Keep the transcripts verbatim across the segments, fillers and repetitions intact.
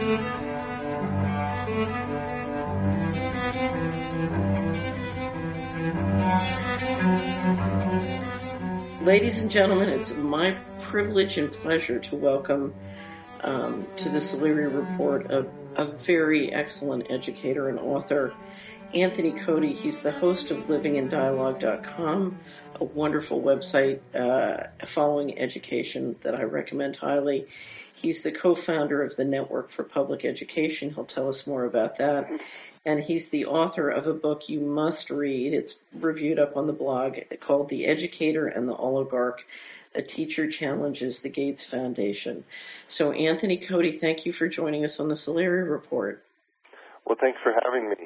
Ladies and gentlemen, it's my privilege and pleasure to welcome um, to the Saleria Report a, a very excellent educator and author, Anthony Cody. He's the host of living in dialogue dot com, a wonderful website uh, following education that I recommend highly. He's the co-founder of the Network for Public Education. He'll tell us more about that. And he's the author of a book you must read. It's reviewed up on the blog, called The Educator and the Oligarch: A Teacher Challenges the Gates Foundation. So, Anthony Cody, thank you for joining us on the Saleria Report. Well, thanks for having me.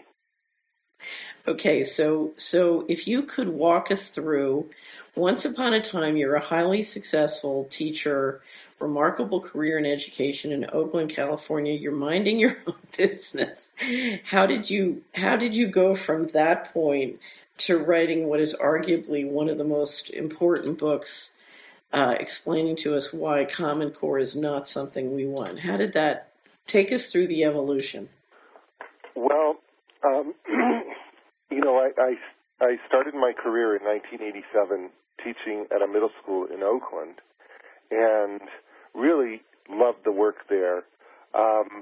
Okay, so so if you could walk us through, once upon a time, you're a highly successful teacher, remarkable career in education in Oakland, California. You're minding your own business. How did you how did you go from that point to writing what is arguably one of the most important books, uh, explaining to us why Common Core is not something we want? How did that take us through the evolution? Well, um, you know, I, I I started my career in nineteen eighty-seven teaching at a middle school in Oakland, and really loved the work there. Um,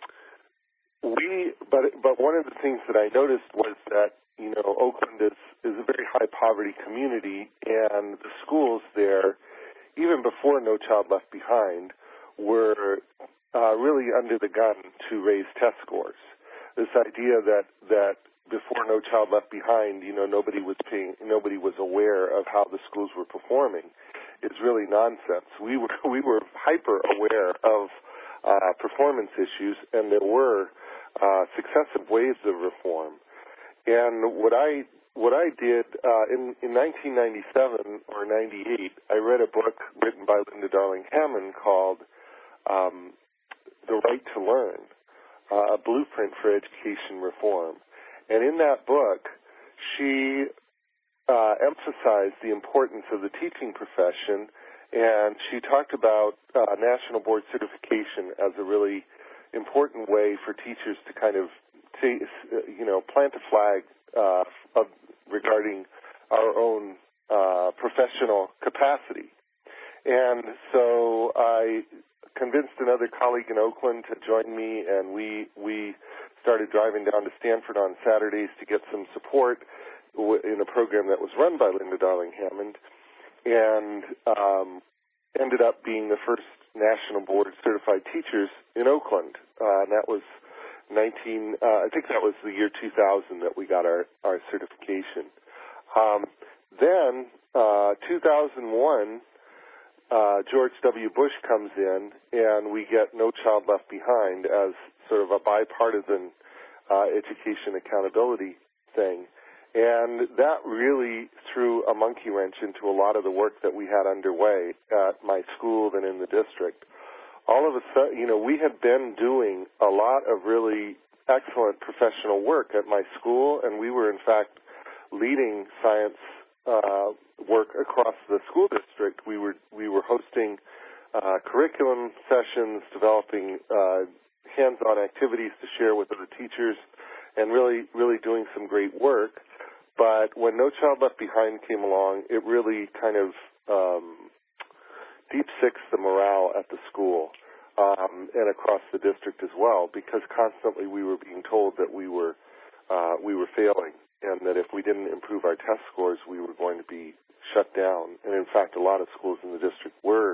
we, but but one of the things that I noticed was that, you know, Oakland is is a very high poverty community, and the schools there, even before No Child Left Behind, were uh, really under the gun to raise test scores. This idea that that before No Child Left Behind, you know, nobody was paying, nobody was aware of how the schools were performing, is really nonsense. We were we were hyper aware of uh, performance issues, and there were uh, successive waves of reform. And what I what I did uh, in in nineteen ninety-seven or ninety-eight, I read a book written by Linda Darling Hammond called um, "The Right to Learn: uh, A Blueprint for Education Reform." And in that book, she uh, emphasized the importance of the teaching profession, and she talked about uh, national board certification as a really important way for teachers to kind of, say, you know, plant a flag uh, of, regarding our own uh, professional capacity. And so I convinced another colleague in Oakland to join me, and we we started driving down to Stanford on Saturdays to get some support in a program that was run by Linda Darling Hammond, and um, ended up being the first national board certified teachers in Oakland. Uh, and that was nineteen. Uh, I think that was the year two thousand that we got our our certification. Um, then uh, two thousand one. Uh, George W. Bush comes in, and we get No Child Left Behind as sort of a bipartisan uh, education accountability thing. And that really threw a monkey wrench into a lot of the work that we had underway at my school and in the district. All of a sudden, you know, we had been doing a lot of really excellent professional work at my school, and we were, in fact, leading science uh, work across the school district. We were we were hosting uh, curriculum sessions, developing uh, hands-on activities to share with other teachers, and really really doing some great work. But when No Child Left Behind came along, it really kind of um, deep-sixed the morale at the school um, and across the district as well, because constantly we were being told that we were uh, we were failing, and that if we didn't improve our test scores, we were going to be shut down. And in fact, a lot of schools in the district were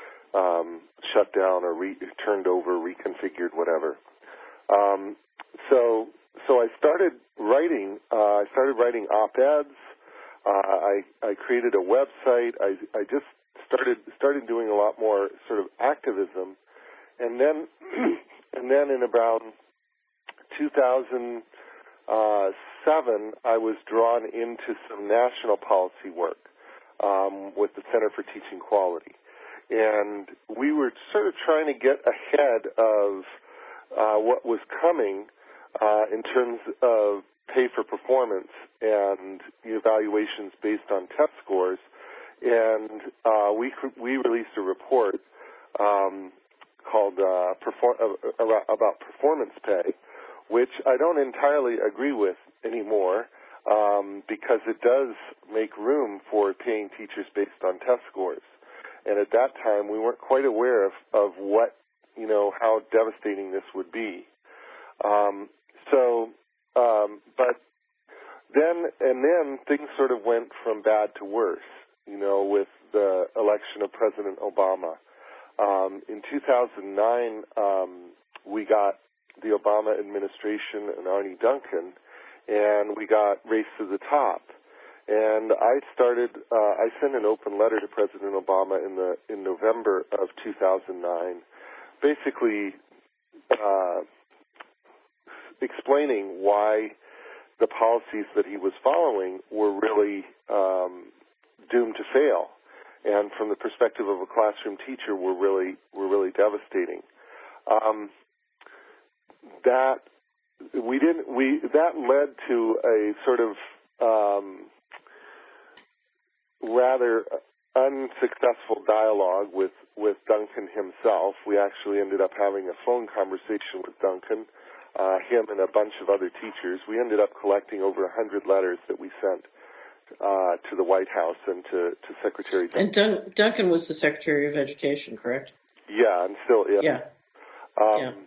um, shut down or re- turned over, reconfigured, whatever. Um, so, so I started writing. Uh, I started writing op-eds. Uh, I, I created a website. I, I just started started doing a lot more sort of activism, and then and then in about two thousand seven, I was drawn into some national policy work um, with the Center for Teaching Quality. And we were sort of trying to get ahead of uh, what was coming uh, in terms of pay for performance and evaluations based on test scores. And uh, we we released a report um, called uh, perform, uh, about performance pay, which I don't entirely agree with anymore, um, because it does make room for paying teachers based on test scores. And at that time, we weren't quite aware of, of what, you know, how devastating this would be. Um, so, um, but then, and then things sort of went from bad to worse, you know, with the election of President Obama. Um, in two thousand nine, um, we got the Obama administration and Arne Duncan, and we got Race to the Top. And I started, uh, I sent an open letter to President Obama in the in November of two thousand nine, basically uh, explaining why the policies that he was following were really um, doomed to fail, and from the perspective of a classroom teacher, were really were really devastating. Um, that we didn't we that led to a sort of um, rather unsuccessful dialogue with, with Duncan himself. We actually ended up having a phone conversation with Duncan, uh, him and a bunch of other teachers. We ended up collecting over one hundred letters that we sent uh, to the White House and to, to Secretary Duncan. And Dun- Duncan was the Secretary of Education, correct? Yeah, and still is. Yeah. Um, yeah.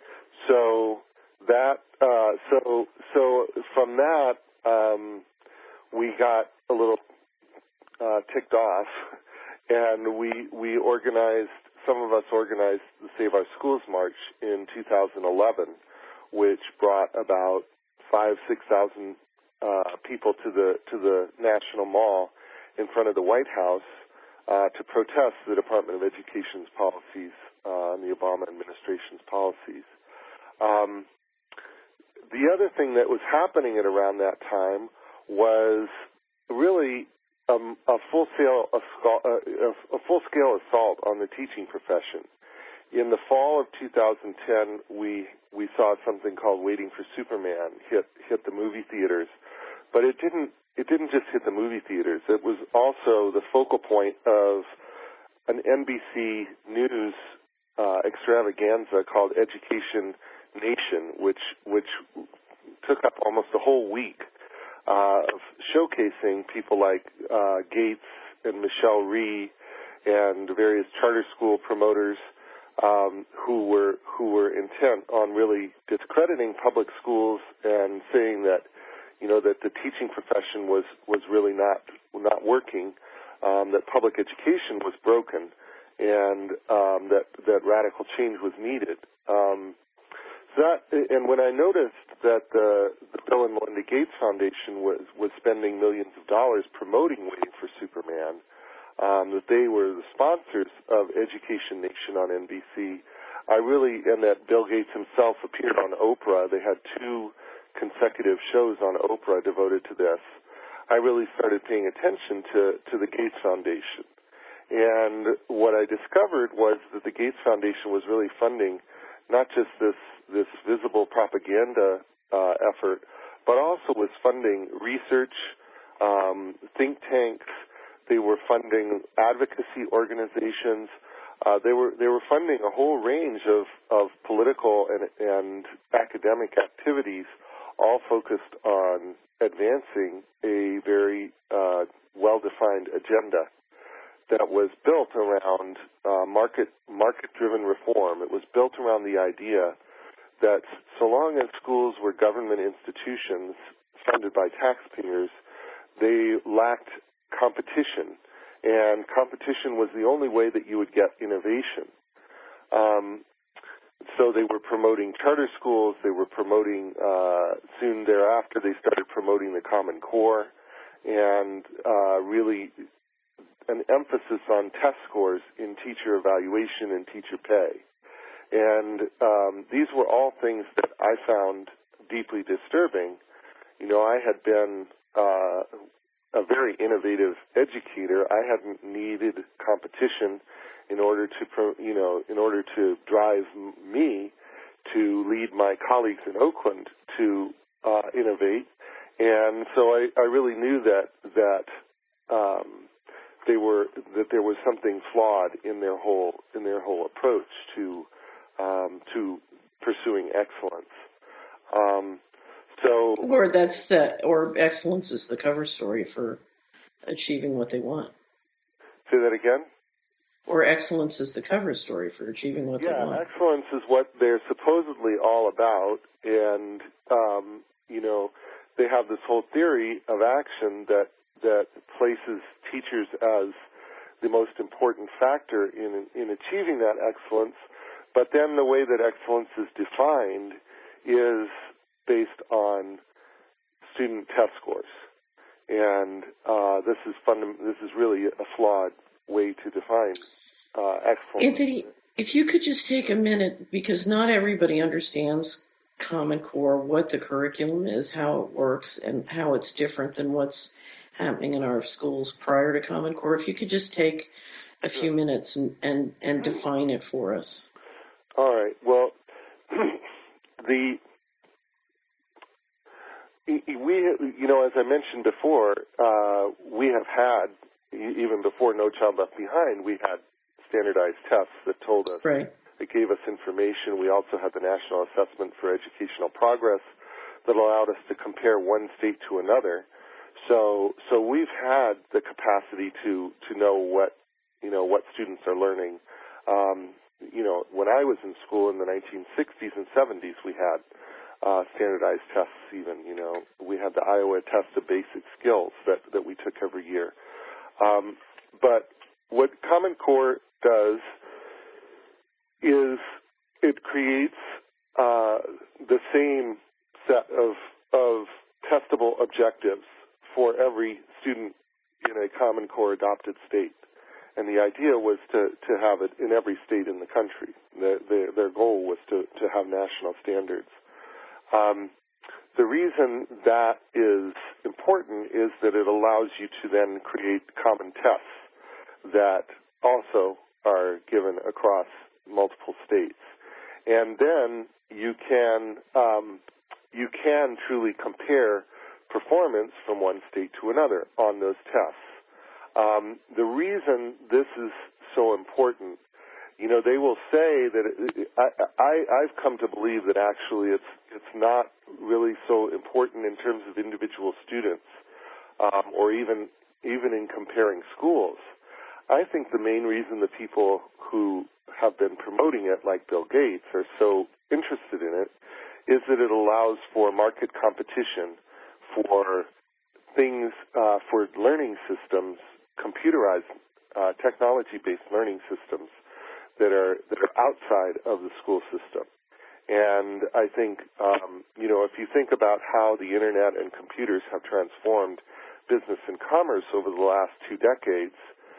So that, uh, so, so from that, um, we got a little Uh, ticked off, and we we organized. Some of us organized the Save Our Schools March in two thousand eleven, which brought about five six thousand uh, people to the to the National Mall in front of the White House uh, to protest the Department of Education's policies uh, and the Obama administration's policies. Um, the other thing that was happening at around that time was really Um, a full-scale a, a full-scale assault on the teaching profession. In the fall of two thousand ten, we we saw something called Waiting for Superman hit hit the movie theaters, but it didn't it didn't just hit the movie theaters. It was also the focal point of an N B C News uh, extravaganza called Education Nation, which which took up almost a whole week. Uh, of showcasing people like uh, Gates and Michelle Rhee and various charter school promoters um, who were who were intent on really discrediting public schools and saying that, you know, that the teaching profession was was really not not working, um, that public education was broken, and um, that that radical change was needed. Um, That, and when I noticed that the, the Bill and Melinda Gates Foundation was, was spending millions of dollars promoting Waiting for Superman, um, that they were the sponsors of Education Nation on N B C, I really, and that Bill Gates himself appeared on Oprah. They had two consecutive shows on Oprah devoted to this. I really started paying attention to, to the Gates Foundation. And what I discovered was that the Gates Foundation was really funding not just this this visible propaganda uh, effort, but also was funding research, um, think tanks. They were funding advocacy organizations. Uh, they were they were funding a whole range of, of political and, and academic activities, all focused on advancing a very uh, well-defined agenda that was built around uh, market market-driven reform. It was built around the idea that so long as schools were government institutions funded by taxpayers, they lacked competition, and competition was the only way that you would get innovation. Um, so they were promoting charter schools. They were promoting, uh, soon thereafter, they started promoting the Common Core, and uh, really an emphasis on test scores in teacher evaluation and teacher pay. And um, these were all things that I found deeply disturbing. You know, I had been uh, a very innovative educator. I hadn't needed competition in order to, you know, in order to drive me to lead my colleagues in Oakland to uh, innovate. And so I, I really knew that that um, they were that there was something flawed in their whole in their whole approach to um, to pursuing excellence. Um, so, or that's the or excellence is the cover story for achieving what they want. Say that again. Or excellence is the cover story for achieving what yeah, they want. Yeah, excellence is what they're supposedly all about, and um, you know, they have this whole theory of action that that places teachers as the most important factor in in achieving that excellence. But then the way that excellence is defined is based on student test scores, and uh, this is fundam- This is really a flawed way to define uh, excellence. Anthony, if you could just take a minute, because not everybody understands Common Core, what the curriculum is, how it works, and how it's different than what's happening in our schools prior to Common Core. If you could just take a few minutes and, and, and define it for us. All right. Well, the we, you know, as I mentioned before, uh, we have had, even before No Child Left Behind, we had standardized tests that told us, right. that gave us information. We also had the National Assessment for Educational Progress that allowed us to compare one state to another. So, so we've had the capacity to to know what, you know, what students are learning. Um, you know, when I was in school in the nineteen sixties and seventies, we had uh, standardized tests even, you know. We had the Iowa Test of Basic Skills that, that we took every year. Um, but what Common Core does is it creates uh, the same set of, of testable objectives for every student in a Common Core adopted state. And the idea was to, to have it in every state in the country. The, the, their goal was to, to have national standards. Um, the reason that is important is that it allows you to then create common tests that also are given across multiple states. And then you can um, you can truly compare performance from one state to another on those tests. Um, the reason this is so important, you know, they will say that it, I, I, I've come to believe that actually it's it's not really so important in terms of individual students, um, or even even in comparing schools. I think the main reason the people who have been promoting it, like Bill Gates, are so interested in it is that it allows for market competition for things, uh, for learning systems, computerized, uh, technology-based learning systems that are that are outside of the school system. And I think, um, you know, if you think about how the internet and computers have transformed business and commerce over the last two decades,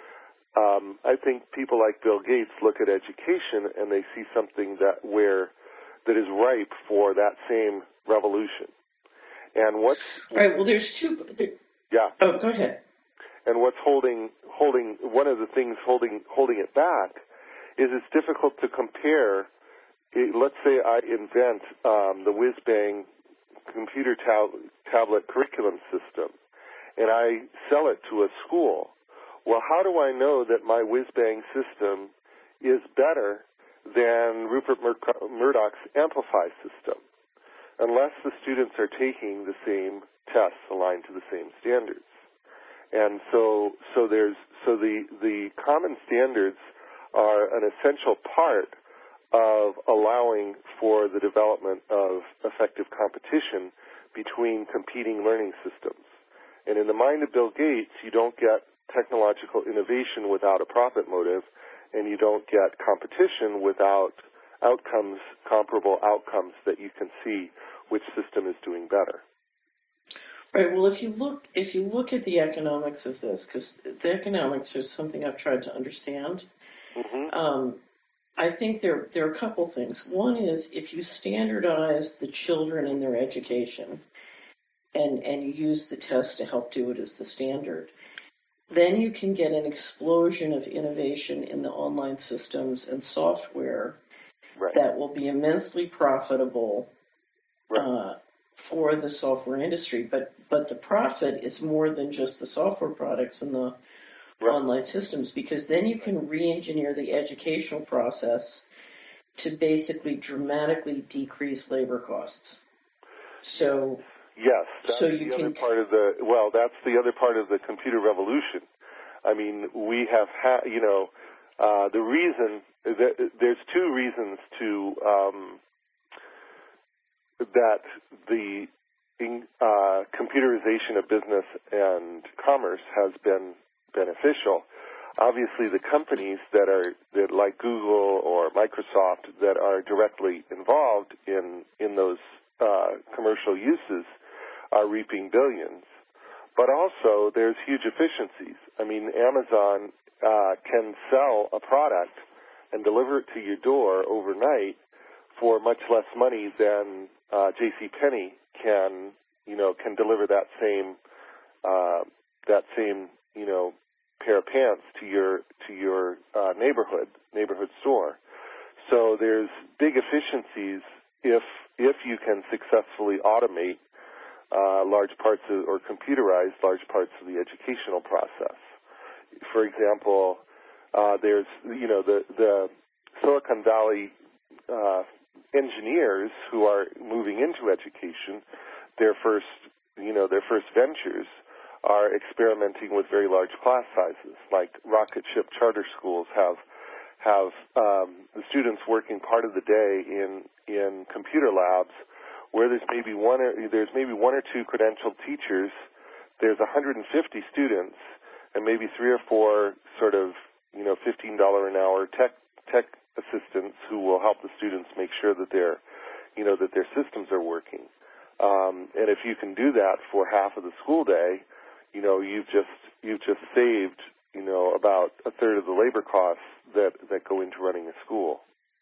um, I think people like Bill Gates look at education and they see something that where that is ripe for that same revolution. And what's right? Well, there's two. There, yeah. Oh, go ahead. And what's holding holding one of the things holding holding it back is it's difficult to compare. Let's say I invent um, the whiz-bang computer tab- tablet curriculum system, and I sell it to a school. Well, how do I know that my whiz-bang system is better than Rupert Mur- Murdoch's Amplify system, unless the students are taking the same tests aligned to the same standards? And so, so there's so the the common standards are an essential part of allowing for the development of effective competition between competing learning systems. And in the mind of Bill Gates, you don't get technological innovation without a profit motive, and you don't get competition without outcomes, comparable outcomes that you can see which system is doing better. Right. Well, if you look, if you look at the economics of this, because the economics is something I've tried to understand. Mm-hmm. Um, I think there there are a couple things. One is if you standardize the children in their education, and and you use the test to help do it as the standard, then you can get an explosion of innovation in the online systems and software right. that will be immensely profitable. Right. Uh, for the software industry, but but the profit is more than just the software products and the right. online systems, because then you can re-engineer the educational process to basically dramatically decrease labor costs. So yes, that's so the you other can part of the well, that's the other part of the computer revolution. I mean, we have had, you know, uh, the reason that there's two reasons to um, that the uh, computerization of business and commerce has been beneficial. Obviously, the companies that are that like Google or Microsoft that are directly involved in in those uh, commercial uses are reaping billions. But also, there's huge efficiencies. I mean, Amazon uh, can sell a product and deliver it to your door overnight for much less money than uh, JCPenney can, you know, can deliver that same uh, that same, you know, pair of pants to your to your uh, neighborhood neighborhood store. So there's big efficiencies if if you can successfully automate uh, large parts of, or computerize large parts of the educational process. For example, uh, there's you know the the Silicon Valley uh, engineers who are moving into education. Their first you know their first ventures are experimenting with very large class sizes, like rocket ship charter schools have have um, the students working part of the day in in computer labs, where there's maybe one or there's maybe one or two credentialed teachers. There's one hundred fifty students, and maybe three or four sort of you know fifteen dollars an hour tech tech assistants who will help the students make sure that their you know that their systems are working. Um, and if you can do that for half of the school day, you know, you've just you've just saved, you know, about a third of the labor costs that, that go into running a school.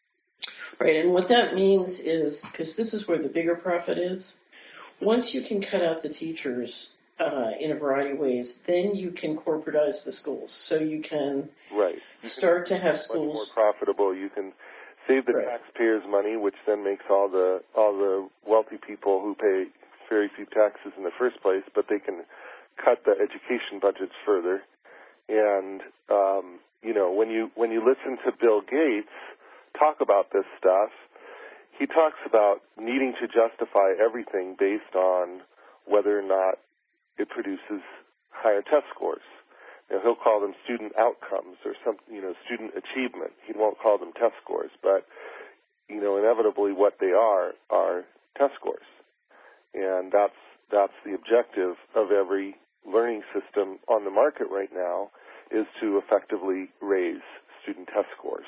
Right, and what that means is, because this is where the bigger profit is, once you can cut out the teachers uh, in a variety of ways, then you can corporatize the schools. So you can right. you start can to have much schools more profitable. You can save the right. taxpayers' money, which then makes all the all the wealthy people who pay very few taxes in the first place, but they can cut the education budgets further. And um, you know, when you when you listen to Bill Gates talk about this stuff, he talks about needing to justify everything based on whether or not it produces higher test scores. You know, he'll call them student outcomes or some, you know, student achievement. He won't call them test scores, but you know, inevitably what they are are test scores, and that's that's the objective of every learning system on the market right now, is to effectively raise student test scores.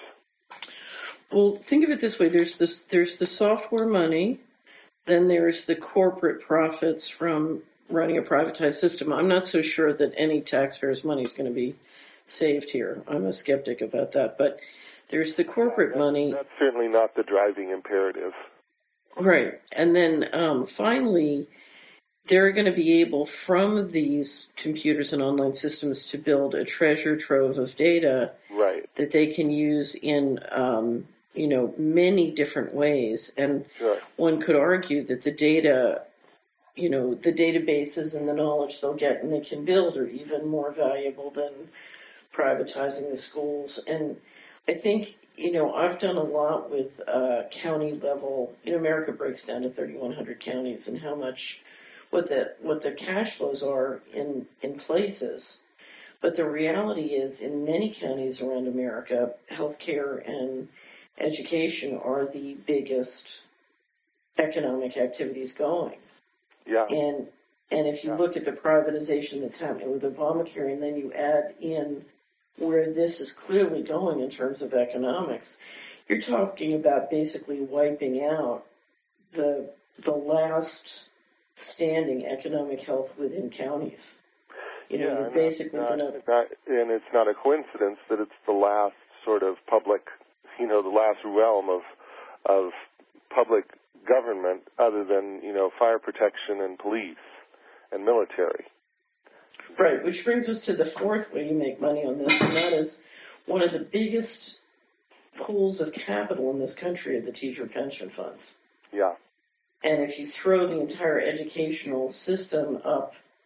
Well, think of it this way: there's this, there's the software money, then there's the corporate profits from running a privatized system. I'm not so sure that any taxpayers' money is going to be saved here. I'm a skeptic about that. But there's the corporate yeah, that's, money. That's certainly not the driving imperative. Right. And then um, finally, they're going to be able, from these computers and online systems, to build a treasure trove of data right. that they can use in, um, you know, many different ways. And sure. one could argue that the data, you know, the databases and the knowledge they'll get and they can build are even more valuable than privatizing the schools. And I think, you know, I've done a lot with uh, county level. You know, America breaks down to thirty-one hundred counties, and how much, what the what the cash flows are in in places. But the reality is, in many counties around America, healthcare and education are the biggest economic activities going. Yeah. And and if you yeah. look at the privatization that's happening with Obamacare, and then you add in where this is clearly going in terms of economics, you're talking about basically wiping out the the last standing economic health within counties. You know, yeah, you're basically going to... And it's not a coincidence that it's the last sort of public, you know, the last realm of of public government other than, you know, fire protection and police and military. Right, which brings us to the fourth way you make money on this, and that is one of the biggest pools of capital in this country are the teacher pension funds. Yeah. And if you throw the entire educational system up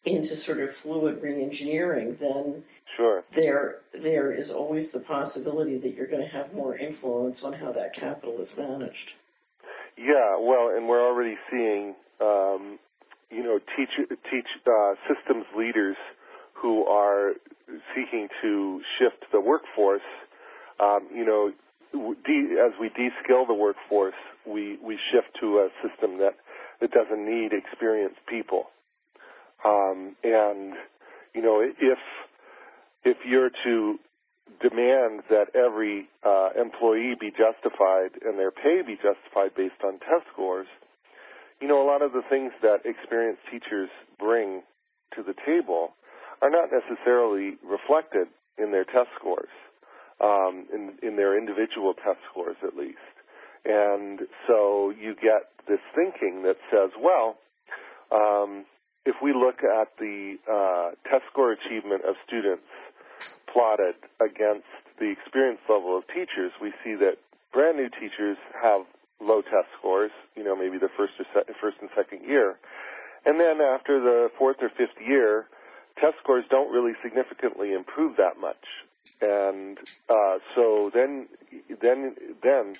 into sort of fluid reengineering, then sure. there there is always the possibility that you're going to have more influence on how that capital is managed. Yeah, well, and we're already seeing, um, you know, teach, teach uh, systems leaders who are seeking to shift the workforce. Um, you know, de- as we de-skill the workforce, we, we shift to a system that, that doesn't need experienced people. Um, and, you know, if if you're to demand that every uh, employee be justified and their pay be justified based on test scores, you know, a lot of the things that experienced teachers bring to the table are not necessarily reflected in their test scores, um, in, in their individual test scores at least. And so you get this thinking that says, well, um, if we look at the uh, test score achievement of students plotted against the experience level of teachers, we see that brand new teachers have low test scores, you know, maybe the first or se- first and second year. And then after the fourth or fifth year, test scores don't really significantly improve that much. And uh, so then, then, then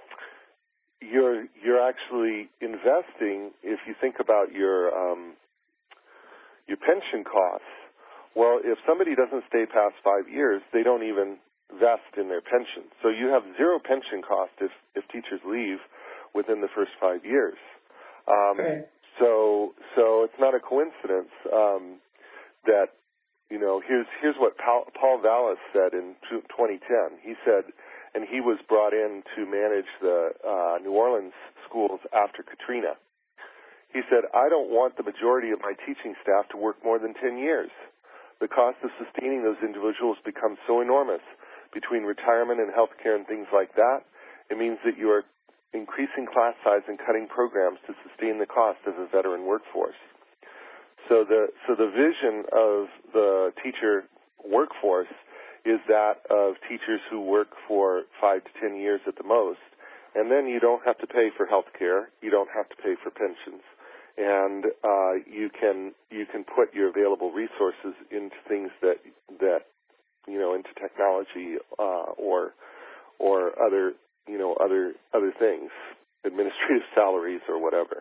you're you're actually investing. If you think about your um, your pension costs, well, if somebody doesn't stay past five years, they don't even vest in their pension. So you have zero pension cost if if teachers leave within the first five years. Um, right. So so it's not a coincidence um, that, you know, here's here's what Paul, Paul Vallis said in twenty ten. He said, and he was brought in to manage the uh, New Orleans schools after Katrina. He said, I don't want the majority of my teaching staff to work more than ten years. The cost of sustaining those individuals becomes so enormous between retirement and health care and things like that. It means that you are increasing class size and cutting programs to sustain the cost of a veteran workforce. So the so the vision of the teacher workforce is that of teachers who work for five to ten years at the most, and then you don't have to pay for health care, you don't have to pay for pensions, and uh, you can you can put your available resources into things that that you know into technology uh, or or other you know other other things, administrative salaries or whatever,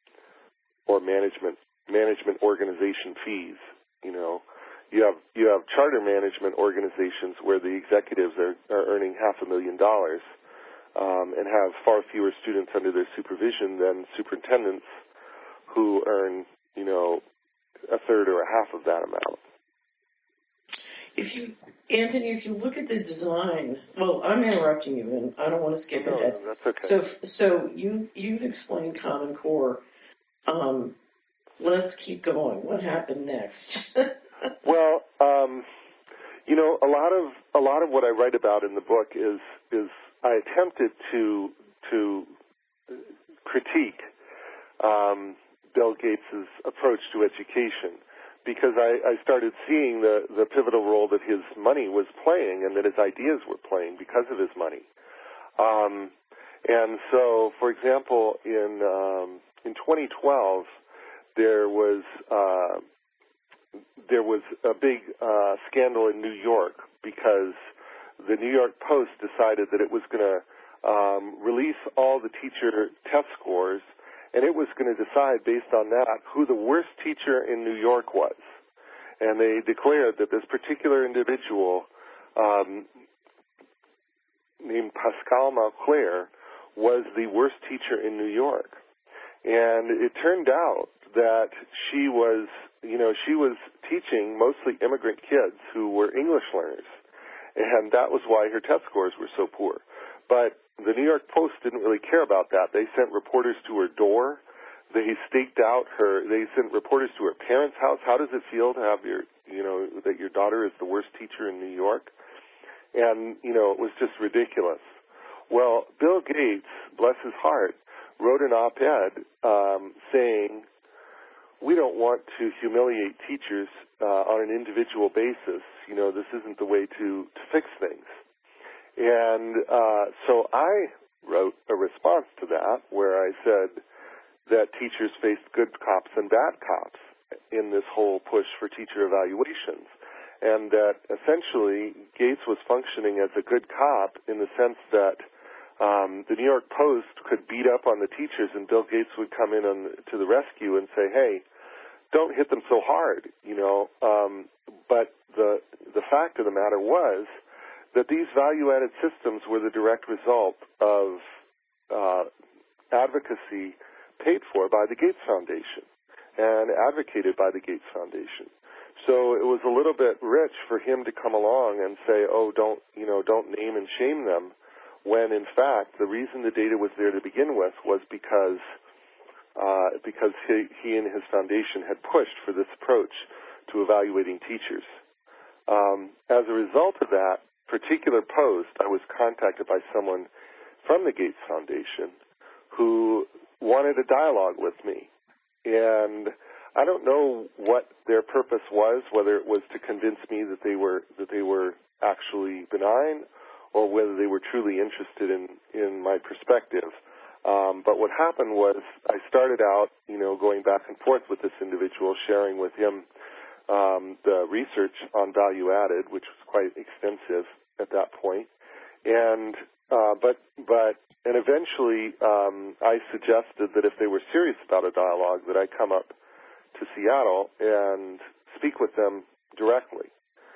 or management management organization fees. You know, you have you have charter management organizations where the executives are, are earning half a million dollars um, and have far fewer students under their supervision than superintendents who earn, you know, a third or a half of that amount. If you, Anthony, if you look at the design, well, I'm interrupting you, and I don't want to skip no, ahead. No, that's okay. So, so you you've explained Common Core. Um, let's keep going. What happened next? Well, um, you know, a lot of a lot of what I write about in the book is is I attempted to to critique um, Bill Gates' approach to education, because I, I started seeing the, the pivotal role that his money was playing and that his ideas were playing because of his money. Um, and so, for example, in um, in twenty twelve, there was uh, there was a big uh, scandal in New York because the New York Post decided that it was going to um, release all the teacher test scores, and it was going to decide based on that who the worst teacher in New York was. And they declared that this particular individual um, named Pascal Mauclair was the worst teacher in New York. And it turned out that she was, you know, she was teaching mostly immigrant kids who were English learners. And that was why her test scores were so poor. But the New York Post didn't really care about that. They sent reporters to her door. They staked out her, they sent reporters to her parents' house. How does it feel to have your, you know, that your daughter is the worst teacher in New York? And, you know, it was just ridiculous. Well, Bill Gates, bless his heart, wrote an op-ed um, saying, we don't want to humiliate teachers uh, on an individual basis. You know, this isn't the way to, to fix things. And uh, so I wrote a response to that where I said that teachers faced good cops and bad cops. in this whole push for teacher evaluations, and that essentially Gates was functioning as a good cop in the sense that um, the New York Post could beat up on the teachers, and Bill Gates would come in on, to the rescue and say, "Hey, don't hit them so hard," you know. Um, but the the fact of the matter was that these value-added systems were the direct result of uh, advocacy paid for by the Gates Foundation and advocated by the Gates Foundation. So it was a little bit rich for him to come along and say, "Oh, don't you know, don't name and shame them," when in fact the reason the data was there to begin with was because uh, because he, he and his foundation had pushed for this approach to evaluating teachers. Um, as a result of that particular post, I was contacted by someone from the Gates Foundation who wanted a dialogue with me. And I don't know what their purpose was, whether it was to convince me that they were that they were actually benign or whether they were truly interested in, in my perspective. Um, but what happened was I started out, you know, going back and forth with this individual, sharing with him um, the research on value added, which was quite extensive at that point. And uh, but but and eventually um, I suggested that if they were serious about a dialogue, that I come up to Seattle and speak with them directly.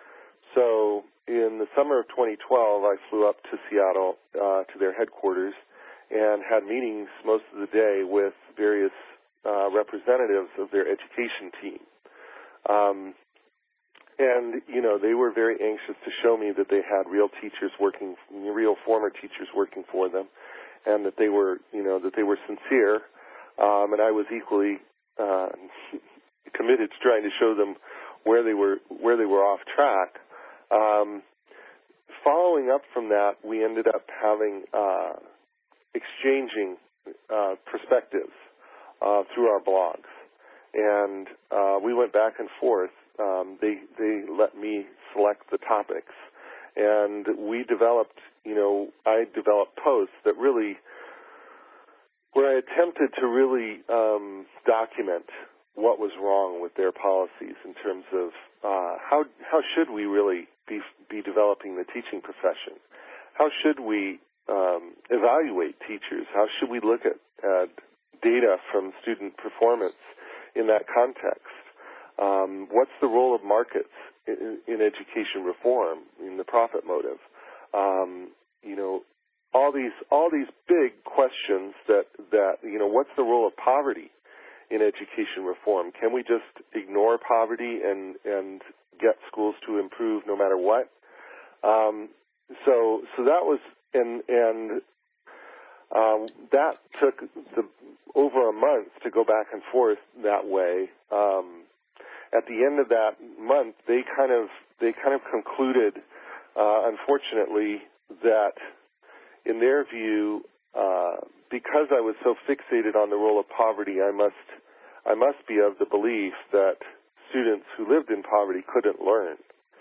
So in the summer of twenty twelve, I flew up to Seattle uh, to their headquarters and had meetings most of the day with various uh, representatives of their education team. Um, and, you know, they were very anxious to show me that they had real teachers working, real former teachers working for them, and that they were, you know, that they were sincere. Um, and I was equally uh, committed to trying to show them where they were, where they were off track. Um, following up from that, we ended up having uh, exchanging uh, perspectives uh, through our blogs, and uh, we went back and forth. Um, they they let me select the topics, and we developed. You know, I developed posts that really, where I attempted to really um, document what was wrong with their policies in terms of uh, how how should we really be be developing the teaching profession? How should we um, evaluate teachers? How should we look at uh, data from student performance in that context? Um, what's the role of markets in, in education reform, in the profit motive? Um, you know, all these all these big questions that that you know, what's the role of poverty in education reform? Can we just ignore poverty and and get schools to improve no matter what? Um, so so that was and and um, that took the, over a month to go back and forth that way. Um, at the end of that month, they kind of they kind of concluded, uh, unfortunately, that in their view, uh, because I was so fixated on the role of poverty, I must I must be of the belief that students who lived in poverty couldn't learn.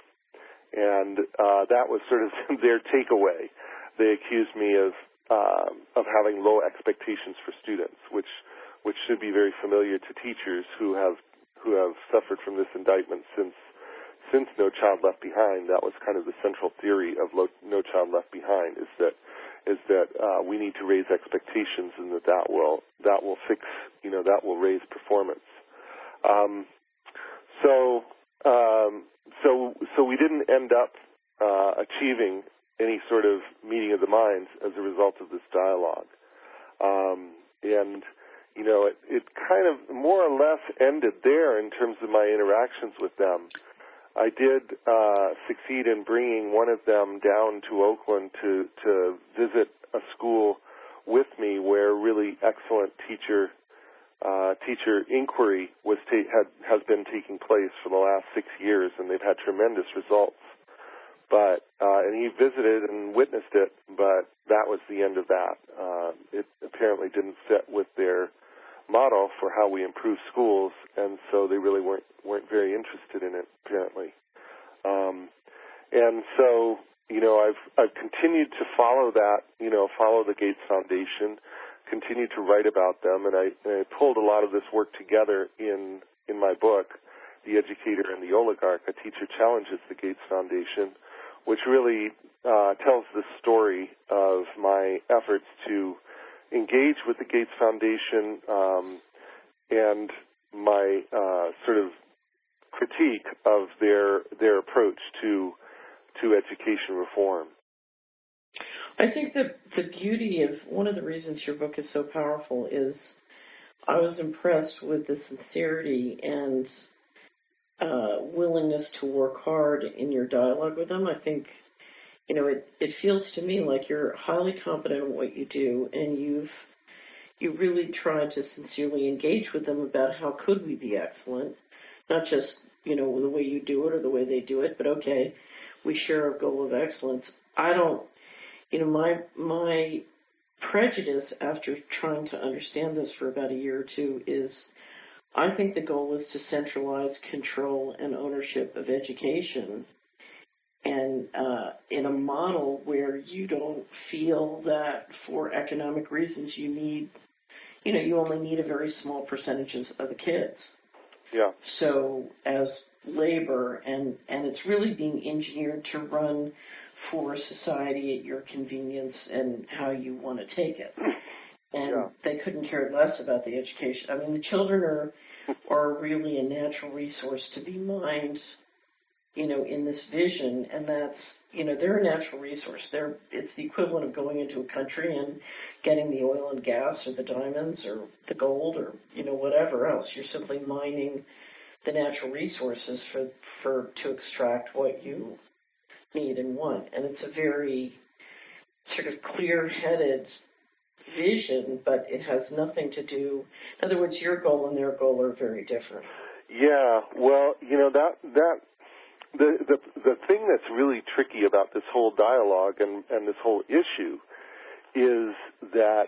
And uh, that was sort of their takeaway. They accused me of uh, of having low expectations for students, which which should be very familiar to teachers who have who have suffered from this indictment since since No Child Left Behind. That was kind of the central theory of No Child Left Behind, is that is that uh, we need to raise expectations, and that that will that will fix you know that will raise performance. Um, so um, so so we didn't end up uh, achieving any sort of meeting of the minds as a result of this dialogue, um, and you know it, it kind of more or less ended there in terms of my interactions with them. I did uh, succeed in bringing one of them down to Oakland to, to visit a school with me where really excellent teacher uh, teacher inquiry was ta- had has been taking place for the last six years, and they've had tremendous results. But uh, and he visited and witnessed it, but that was the end of that. Uh, it apparently didn't fit with their model for how we improve schools, and so they really weren't weren't very interested in it, apparently. Um, and so, you know, I've I've continued to follow that, you know, follow the Gates Foundation, continued to write about them, and I, and I pulled a lot of this work together in in my book, The Educator and the Oligarch, A Teacher Challenges the Gates Foundation, which really uh, tells the story of my efforts to engage with the Gates Foundation um, and my uh, sort of critique of their their approach to to education reform. I think that the beauty of one of the reasons your book is so powerful is I was impressed with the sincerity and uh, willingness to work hard in your dialogue with them. I think, you know, it, it feels to me like you're highly competent in what you do, and you've you really tried to sincerely engage with them about how could we be excellent, not just, you know, the way you do it or the way they do it, but okay, we share a goal of excellence. I don't, you know, my my prejudice after trying to understand this for about a year or two is I think the goal is to centralize control and ownership of education, and uh, in a model where you don't feel that for economic reasons you need, you know, you only need a very small percentage of, of the kids. Yeah. So as labor, and, and it's really being engineered to run for society at your convenience and how you want to take it. And yeah. they couldn't care less about the education. I mean, the children are are really a natural resource to be mined, you know, in this vision, and that's, you know, they're a natural resource. They're it's the equivalent of going into a country and getting the oil and gas or the diamonds or the gold or, you know, whatever else. You're simply mining the natural resources for for to extract what you need and want. And it's a very sort of clear-headed vision, but it has nothing to do, in other words, your goal and their goal are very different. Yeah, well, you know, that that the the the thing that's really tricky about this whole dialogue and, and this whole issue is that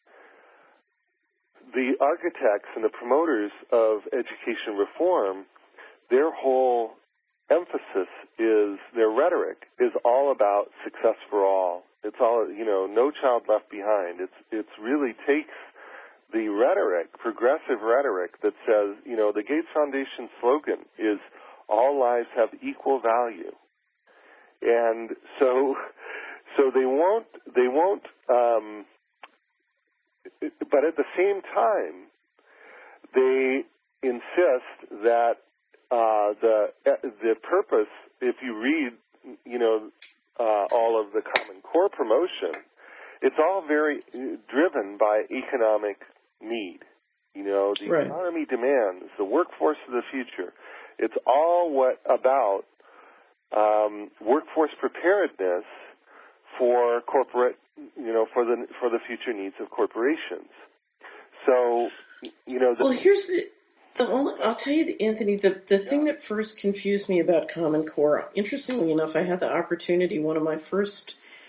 the architects and the promoters of education reform, their whole emphasis is, their rhetoric is all about success for all. It's all, you know, no child left behind. It's it's really takes the rhetoric, progressive rhetoric that says, you know, the Gates Foundation slogan is all lives have equal value. And so so they won't they won't um, but at the same time they insist that uh, the the purpose, if you read, you know, Uh, all of the Common Core promotion, it's all very driven by economic need. You know, the right. economy demands, the workforce of the future. It's all what about um, workforce preparedness for corporate, you know, for the for the future needs of corporations. So, you know, the, well, here's the. The only, I'll tell you, Anthony, the, the yeah. thing that first confused me about Common Core, interestingly enough, I had the opportunity, one of my first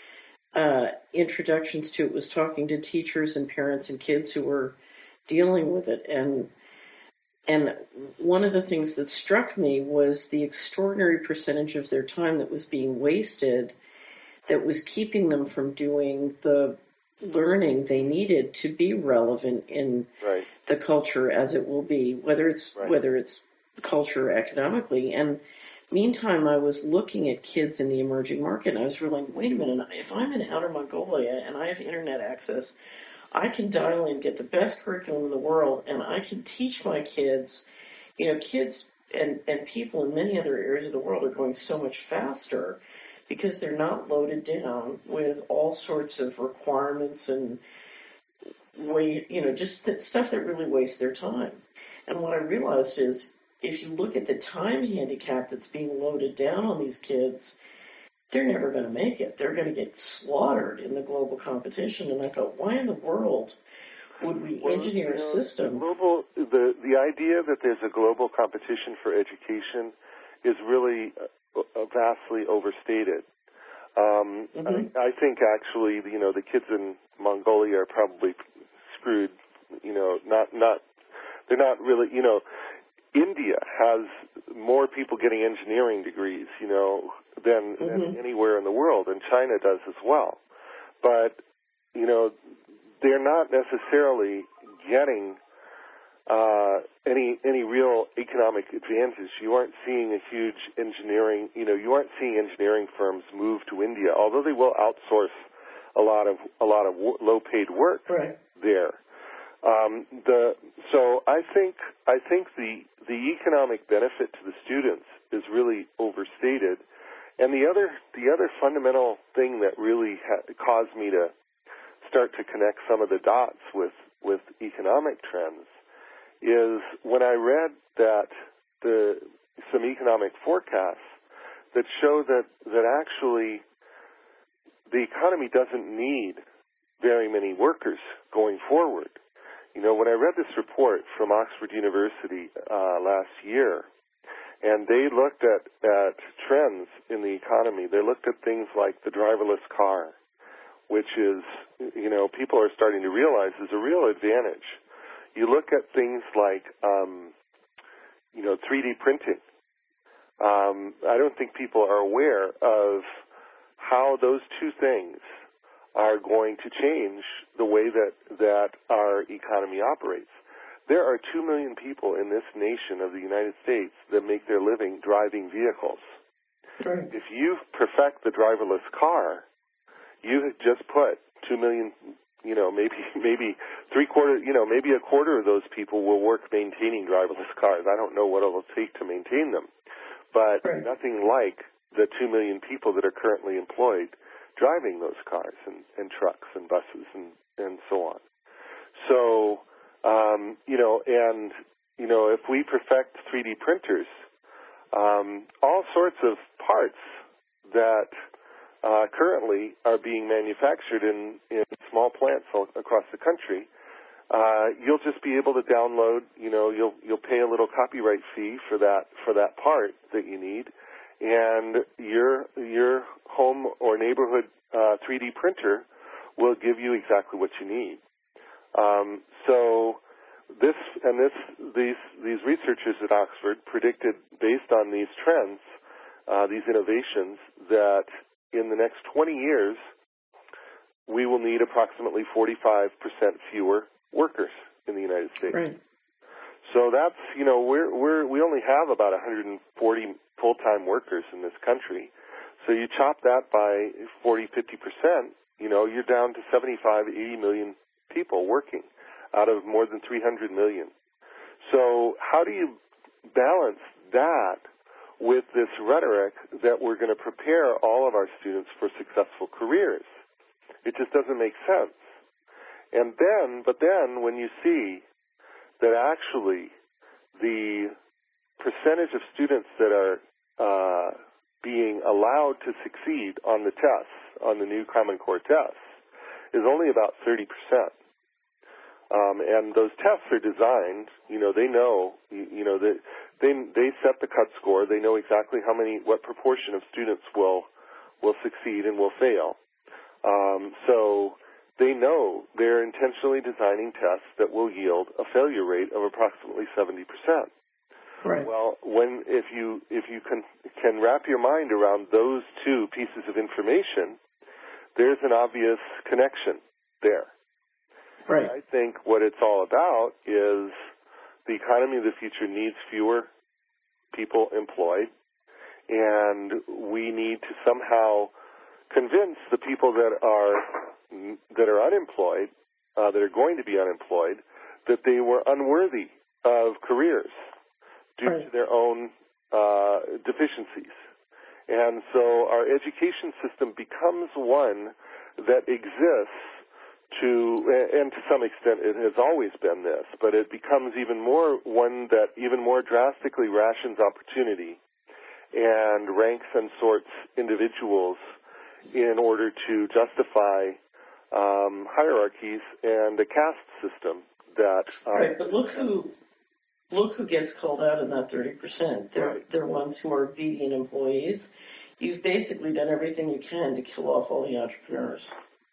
uh, introductions to it was talking to teachers and parents and kids who were dealing with it. And and one of the things that struck me was the extraordinary percentage of their time that was being wasted, that was keeping them from doing the learning they needed to be relevant in right. the culture as it will be, whether it's right. whether it's culture economically. And meantime, I was looking at kids in the emerging market, and I was really like, wait a minute, if I'm in Outer Mongolia and I have internet access, I can dial in, get the best curriculum in the world, and I can teach my kids, you know, kids and, and people in many other areas of the world are going so much faster because they're not loaded down with all sorts of requirements and way, you know, just th- stuff that really wastes their time. And what I realized is, if you look at the time handicap that's being loaded down on these kids, they're never going to make it. They're going to get slaughtered in the global competition. And I thought, why in the world would we well, engineer you know, a system? The, global, the, the idea that there's a global competition for education is really uh, vastly overstated. Um, mm-hmm. I, I think actually, you know, the kids in Mongolia are probably screwed. You know, not not they're not really. You know, India has more people getting engineering degrees, you know, than, mm-hmm. than anywhere in the world, and China does as well. But you know, they're not necessarily getting uh, any any real economic advantage. You aren't seeing a huge engineering, you know, you aren't seeing engineering firms move to India, although they will outsource a lot of a lot of w- low-paid work right. there. Um, the so I think I think the the economic benefit to the students is really overstated, and the other the other fundamental thing that really ha- caused me to start to connect some of the dots with with economic trends is when I read that the some economic forecasts that show that that actually the economy doesn't need very many workers going forward. You know, when I read this report from Oxford University uh, last year, and they looked at, at trends in the economy, they looked at things like the driverless car, which is, you know, people are starting to realize is a real advantage. You look at things like, um, you know, three D printing. Um, I don't think people are aware of how those two things are going to change the way that, that our economy operates. There are two million people in this nation of the United States that make their living driving vehicles. Right. If you perfect the driverless car, you just put two million, you know, maybe maybe three quarter, you know, maybe a quarter of those people will work maintaining driverless cars. I don't know what it'll take to maintain them, but right. nothing like the two million people that are currently employed driving those cars and, and trucks and buses and, and so on. So, um, you know, and, you know, if we perfect three D printers, um, all sorts of parts that uh, currently are being manufactured in, in small plants all across the country, uh, you'll just be able to download, you know, you'll, you'll pay a little copyright fee for that, for that part that you need, and your your home or neighborhood uh, three D printer will give you exactly what you need. Um, so this and this these these researchers at Oxford predicted, based on these trends, uh, these innovations, that in the next twenty years we will need approximately forty-five percent fewer workers in the United States. Right. So that's, you know, we're we're we only have about one hundred forty full-time workers in this country. So you chop that by forty, fifty percent, you know, you're down to seventy-five, eighty million people working out of more than three hundred million. So how do you balance that with this rhetoric that we're going to prepare all of our students for successful careers? It just doesn't make sense. And then, but then when you see that actually the percentage of students that are uh, being allowed to succeed on the tests, on the new Common Core tests, is only about thirty percent. Um, and those tests are designed, you know, they know, you, you know, they, they they set the cut score. They know exactly how many, what proportion of students will will succeed and will fail. Um, so they know they're intentionally designing tests that will yield a failure rate of approximately seventy percent. Right. Well, when if you if you can can wrap your mind around those two pieces of information, there's an obvious connection there. Right. I think what it's all about is the economy of the future needs fewer people employed, and we need to somehow convince the people that are that are unemployed, uh, that are going to be unemployed, that they were unworthy of careers due right. to their own uh, deficiencies. And so our education system becomes one that exists to, and to some extent it has always been this, but it becomes even more one that even more drastically rations opportunity and ranks and sorts individuals in order to justify um, hierarchies and a caste system that... Um, right, but look who look who gets called out in that thirty percent. They're, right. they're ones who are beating employees. You've basically done everything you can to kill off all the entrepreneurs.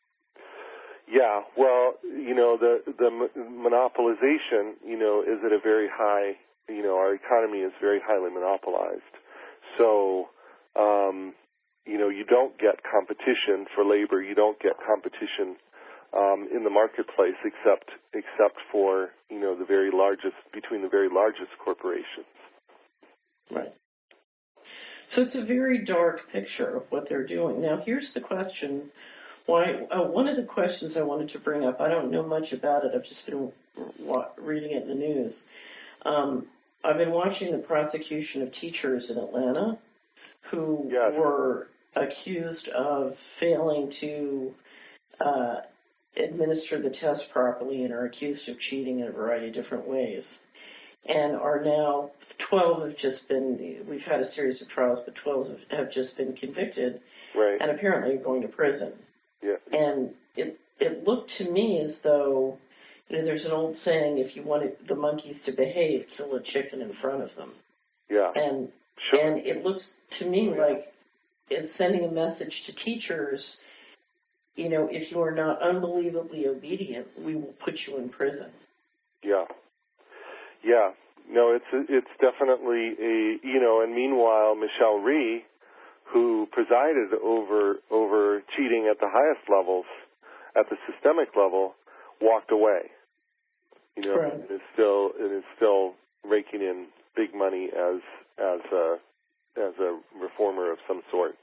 Yeah, well, you know, the the monopolization, you know, is at a very high, you know, our economy is very highly monopolized. So, um, you know, you don't get competition for labor. You don't get competition um, in the marketplace, except except for you know the very largest between the very largest corporations. Right. So it's a very dark picture of what they're doing. Now, here's the question. Why? Uh, one of the questions I wanted to bring up, I don't know much about it. I've just been wa- reading it in the news. Um, I've been watching the prosecution of teachers in Atlanta who Yes. were accused of failing to uh, administer the test properly and are accused of cheating in a variety of different ways. And are now, twelve have just been, we've had a series of trials, but twelve have, have just been convicted, Right. and apparently are going to prison. Yeah. And it it looked to me as though, you know, there's an old saying, if you want the monkeys to behave, kill a chicken in front of them. Yeah. And Sure. and it looks to me like it's sending a message to teachers, you know, if you are not unbelievably obedient, we will put you in prison. Yeah. Yeah. No, it's it's definitely a you know, and meanwhile, Michelle Rhee, who presided over over cheating at the highest levels, at the systemic level, walked away. You know, Right. and is still it is still raking in big money as as a as a reformer of some sort.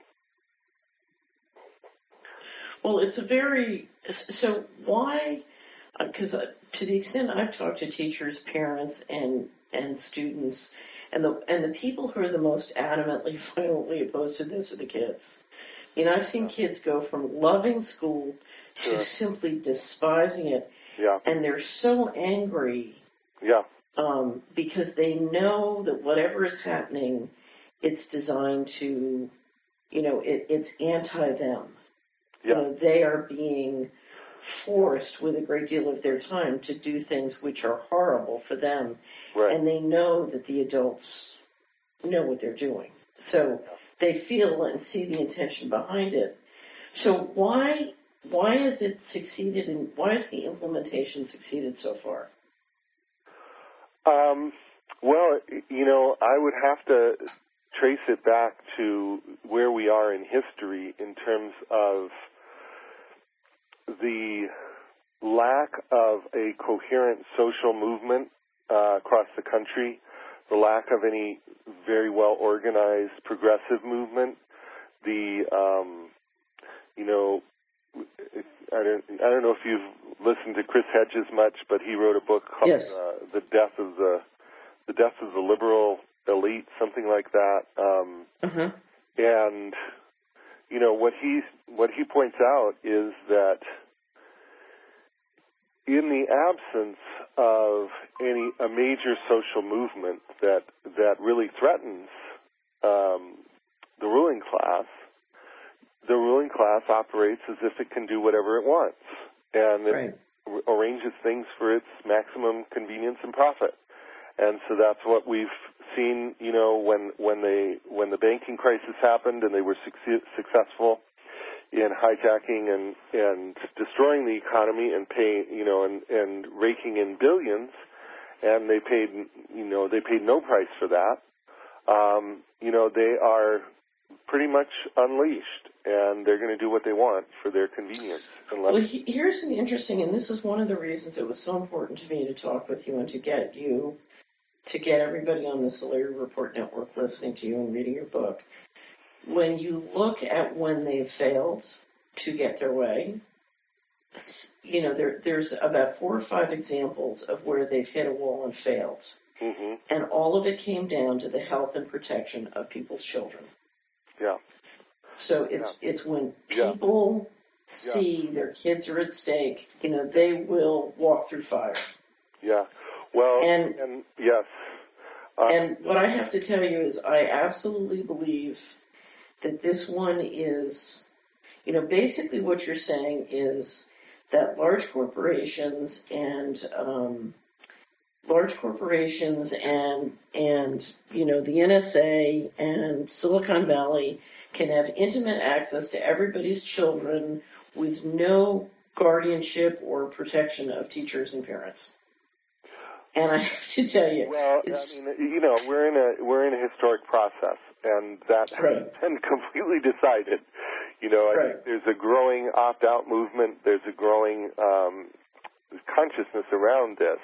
Well, it's a very so why? Because uh, to the extent I've talked to teachers, parents, and and students, and the and the people who are the most adamantly, violently opposed to this are the kids. You know, I've seen kids go from loving school Sure. to simply despising it, Yeah. and they're so angry Yeah. um, because they know that whatever is happening, it's designed to, you know, it, it's anti-them. Yeah. You know, they are being forced with a great deal of their time to do things which are horrible for them. Right. And they know that the adults know what they're doing. So they feel and see the intention behind it. So why why has it succeeded and why has the implementation succeeded so far? Um, well, you know, I would have to trace it back to where we are in history in terms of the lack of a coherent social movement uh, across the country, the lack of any very well organized progressive movement, the um, you know, I don't I don't know if you've listened to Chris Hedges much, but he wrote a book called Yes. uh, "The Death of the the Death of the Liberal Elite," something like that. Um, Uh-huh. and you know what he what he points out is that in the absence of any a major social movement that that really threatens um, the ruling class, the ruling class operates as if it can do whatever it wants, and it Right. r- arranges things for its maximum convenience and profit. And so that's what we've seen, you know, when when they when the banking crisis happened and they were succe- successful in hijacking and and destroying the economy and paying, you know, and and raking in billions, and they paid, you know, they paid no price for that. Um, you know, they are pretty much unleashed, and they're going to do what they want for their convenience. Unless Well, he, here's an interesting, and this is one of the reasons it was so important to me to talk with you and to get you, to get everybody on the Solari Report Network listening to you and reading your book. When you look at when they've failed to get their way, s- you know, there, there's about four or five examples of where they've hit a wall and failed. hmm And all of it came down to the health and protection of people's children. yeah, So it's it's when Yeah. people see their kids are at stake, you know, they will walk through fire. yeah. Well, And- and yes, uh, And what I have to tell you is I absolutely believe that this one is, you know, basically what you're saying is that large corporations and um, large corporations and and you know the N S A and Silicon Valley can have intimate access to everybody's children with no guardianship or protection of teachers and parents. And I have to tell you, well, it's I mean, you know, we're in a we're in a historic process, and that has Right. been completely decided. You know, I right. think there's a growing opt-out movement. There's a growing um, consciousness around this.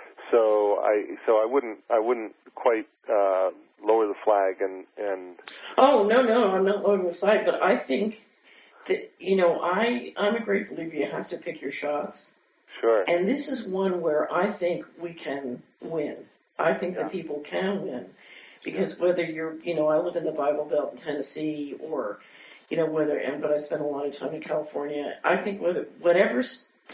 So I so I wouldn't I wouldn't quite uh, lower the flag and, and Oh no no I'm not lowering the flag, but I think that you know I I'm a great believer you have to pick your shots. Sure. And this is one where I think we can win. I think Yeah. that people can win because whether you're you know I live in the Bible Belt in Tennessee or you know whether and but I spent a lot of time in California. I think whether whatever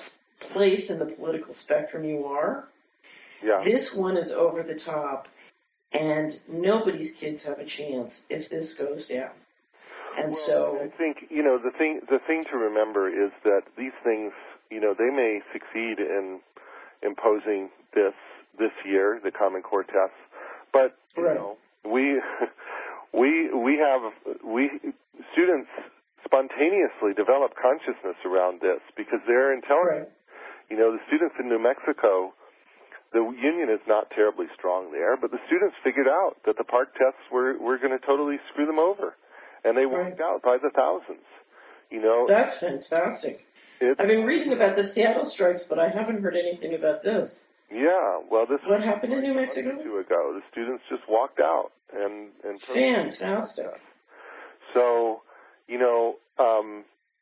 place in the political spectrum you are. Yeah. This one is over the top, and nobody's kids have a chance if this goes down. And well, so I think you know the thing. The thing to remember is that these things, you know, they may succeed in imposing this this year, the Common Core tests, but you right. know, we we we have we students spontaneously develop consciousness around this because they're intelligent. Right. You know, the students in New Mexico. The union is not terribly strong there, but the students figured out that the park tests were, were going to totally screw them over, and they walked right. out by the thousands. You know, that's fantastic. I've been reading about the Seattle strikes, but I haven't heard anything about this. Yeah, well, this what was happened in New Mexico? A month or two ago. The students just walked out, and and fantastic. So, you know, um,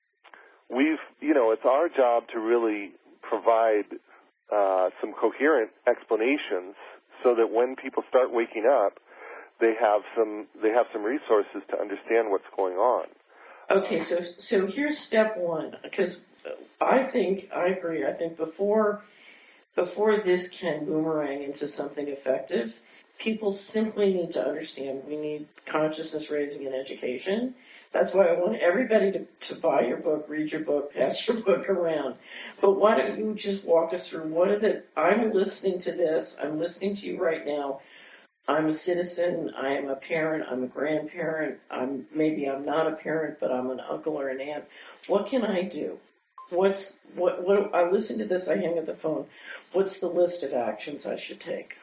we've you know, it's our job to really provide. Uh, some coherent explanations so that when people start waking up, they have some they have some resources to understand what's going on. Okay, so so here's step one, because I think I agree. I think before before this can boomerang into something effective, people simply need to understand we need consciousness raising and education. That's why I want everybody to, to buy your book, read your book, pass your book around. But why don't you just walk us through what are the, I'm listening to this, I'm listening to you right now. I'm a citizen, I am a parent, I'm a grandparent, I'm maybe I'm not a parent, but I'm an uncle or an aunt. What can I do? What's, what, what, I listen to this, I hang up the phone. What's the list of actions I should take?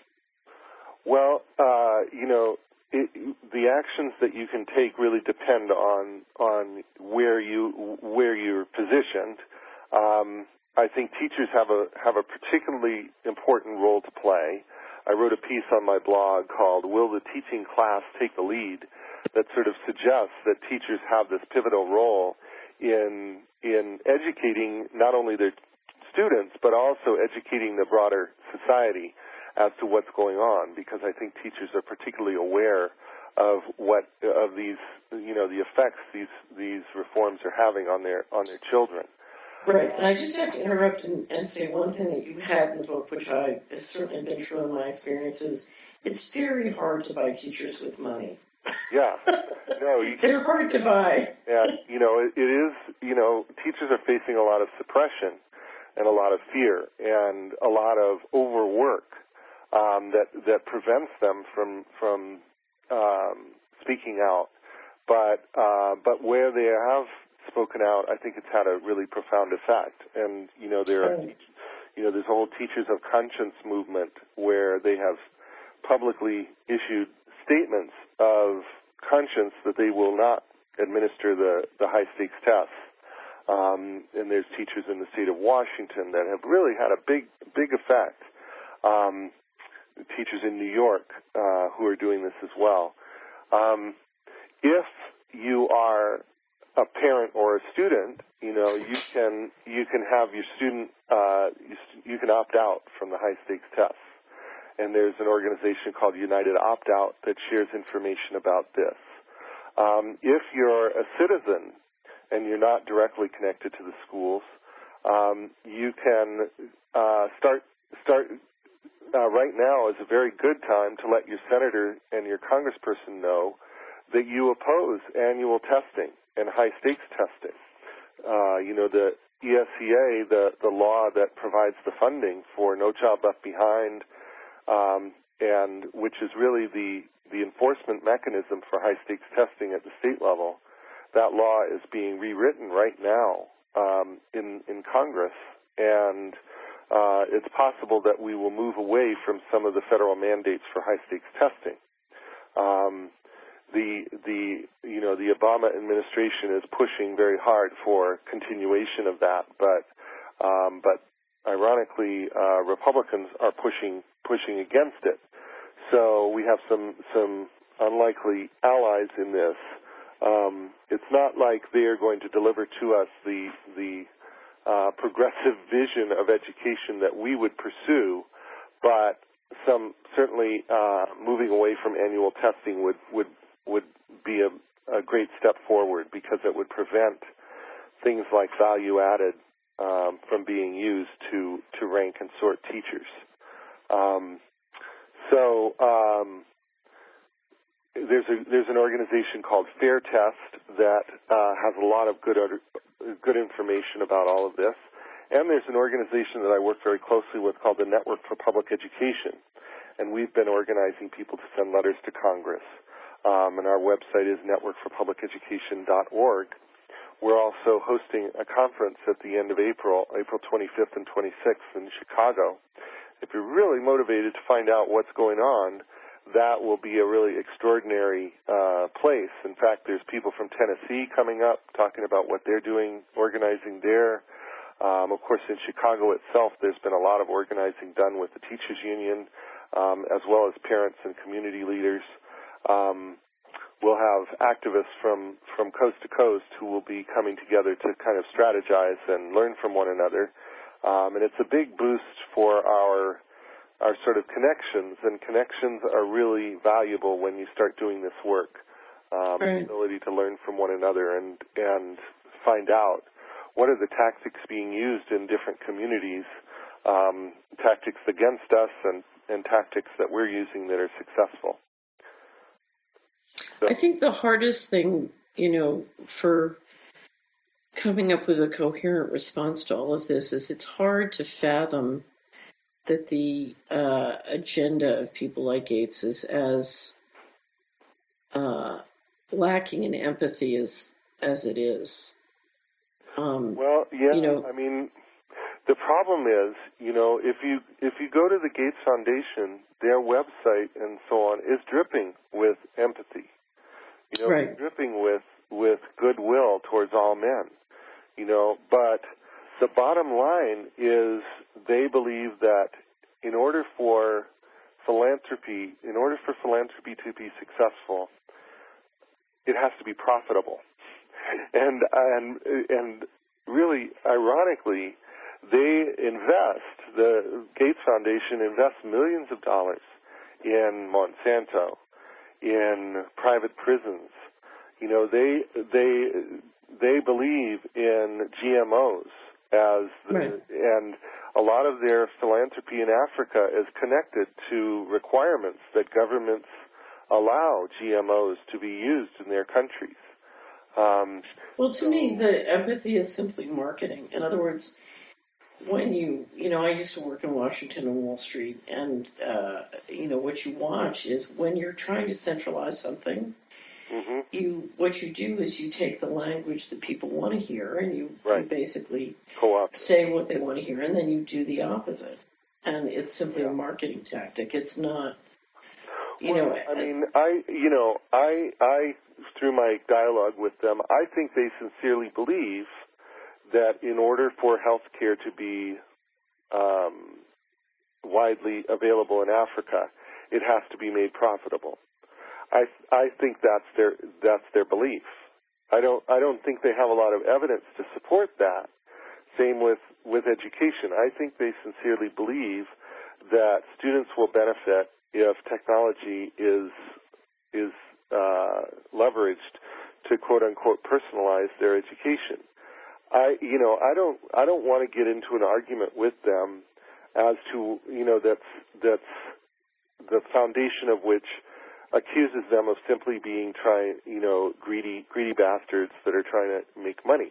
Well, uh, you know, It, the actions that you can take really depend on on where you where you're positioned. Um, I think teachers have a have a particularly important role to play. I wrote a piece on my blog called "Will the Teaching Class Take the Lead?" that sort of suggests that teachers have this pivotal role in in educating not only their students but also educating the broader society as to what's going on, because I think teachers are particularly aware of what of these, you know, the effects these these reforms are having on their on their children. Right, and I just have to interrupt and, and say one thing that you had in the book, which I has certainly been true in my experiences. It's very hard to buy teachers with money. Yeah, no, you they're hard to buy. Yeah, you know, it, it is. You know, teachers are facing a lot of suppression and a lot of fear and a lot of overwork. Um, that that prevents them from from um, speaking out, but uh, but where they have spoken out, I think it's had a really profound effect. And you know there are, you know there's a whole Teachers of Conscience movement where they have publicly issued statements of conscience that they will not administer the the high stakes tests. Um, and there's teachers in the state of Washington that have really had a big big effect. Um, teachers in New York uh, who are doing this as well. Um, if you are a parent or a student, you know you can you can have your student uh, you, you can opt out from the high stakes tests, and there's an organization called United Opt Out that shares information about this. Um, if you're a citizen and you're not directly connected to the schools, um, you can uh, start start. Uh, right now is a very good time to let your senator and your congressperson know that you oppose annual testing and high-stakes testing. Uh, you know, the E S E A, the, the law that provides the funding for No Child Left Behind, um, and which is really the, the enforcement mechanism for high-stakes testing at the state level, that law is being rewritten right now um, in, in Congress, and Uh, it's possible that we will move away from some of the federal mandates for high-stakes testing. Um, the the you know the Obama administration is pushing very hard for continuation of that, but um, but ironically, uh, Republicans are pushing pushing against it. So we have some some unlikely allies in this. Um, it's not like they are going to deliver to us the the uh, progressive vision of education that we would pursue, but some certainly uh, moving away from annual testing would would would be a, a great step forward, because it would prevent things like value added um, from being used to to rank and sort teachers. Um, so. Um, There's a there's an organization called Fair Test that uh, has a lot of good good information about all of this, and there's an organization that I work very closely with called the Network for Public Education, and we've been organizing people to send letters to Congress. Um, and our website is network for public education dot org. We're also hosting a conference at the end of April, April twenty-fifth and twenty-sixth in Chicago. If you're really motivated to find out what's going on, that will be a really extraordinary uh, place. In fact, there's people from Tennessee coming up talking about what they're doing, organizing there. Um, of course, in Chicago itself, there's been a lot of organizing done with the Teachers Union, um, as well as parents and community leaders. Um, we'll have activists from, from coast to coast who will be coming together to kind of strategize and learn from one another. Um, and it's a big boost for our our sort of connections, and connections are really valuable when you start doing this work. Um, right. The ability to learn from one another and and find out what are the tactics being used in different communities, um, tactics against us and, and tactics that we're using that are successful. So, I think the hardest thing, you know, for coming up with a coherent response to all of this is it's hard to fathom that the uh, agenda of people like Gates is as uh, lacking in empathy as as it is. Um, well, yeah, you know, I mean, the problem is, you know, if you if you go to the Gates Foundation, their website and so on is dripping with empathy. You know, right. it's dripping with with goodwill towards all men. You know, but the bottom line is they believe that in order for philanthropy, in order for philanthropy to be successful, it has to be profitable. And and and really, ironically, they invest, the Gates Foundation invests millions of dollars in Monsanto, in private prisons. You know, they they they believe in G M Os as the, right. and a lot of their philanthropy in Africa is connected to requirements that governments allow G M Os to be used in their countries. Um, well, to so, me, the empathy is simply marketing. In other words, when you, you know, I used to work in Washington and Wall Street, and, uh, you know, what you watch is when you're trying to centralize something, mm-hmm. you, what you do is you take the language that people want to hear, and you, right. you basically Co-op. say what they want to hear, and then you do the opposite. And it's simply yeah. a marketing tactic. It's not, you well, know. I mean, I, you know, I, I, through my dialogue with them, I think they sincerely believe that in order for health care to be um, widely available in Africa, it has to be made profitable. I I think that's their that's their belief. I don't I don't think they have a lot of evidence to support that. Same with, with education. I think they sincerely believe that students will benefit if technology is is uh, leveraged to quote unquote personalize their education. I, you know, I don't, I don't want to get into an argument with them as to, you know, that's, that's the foundation of which accuses them of simply being trying, you know, greedy, greedy bastards that are trying to make money.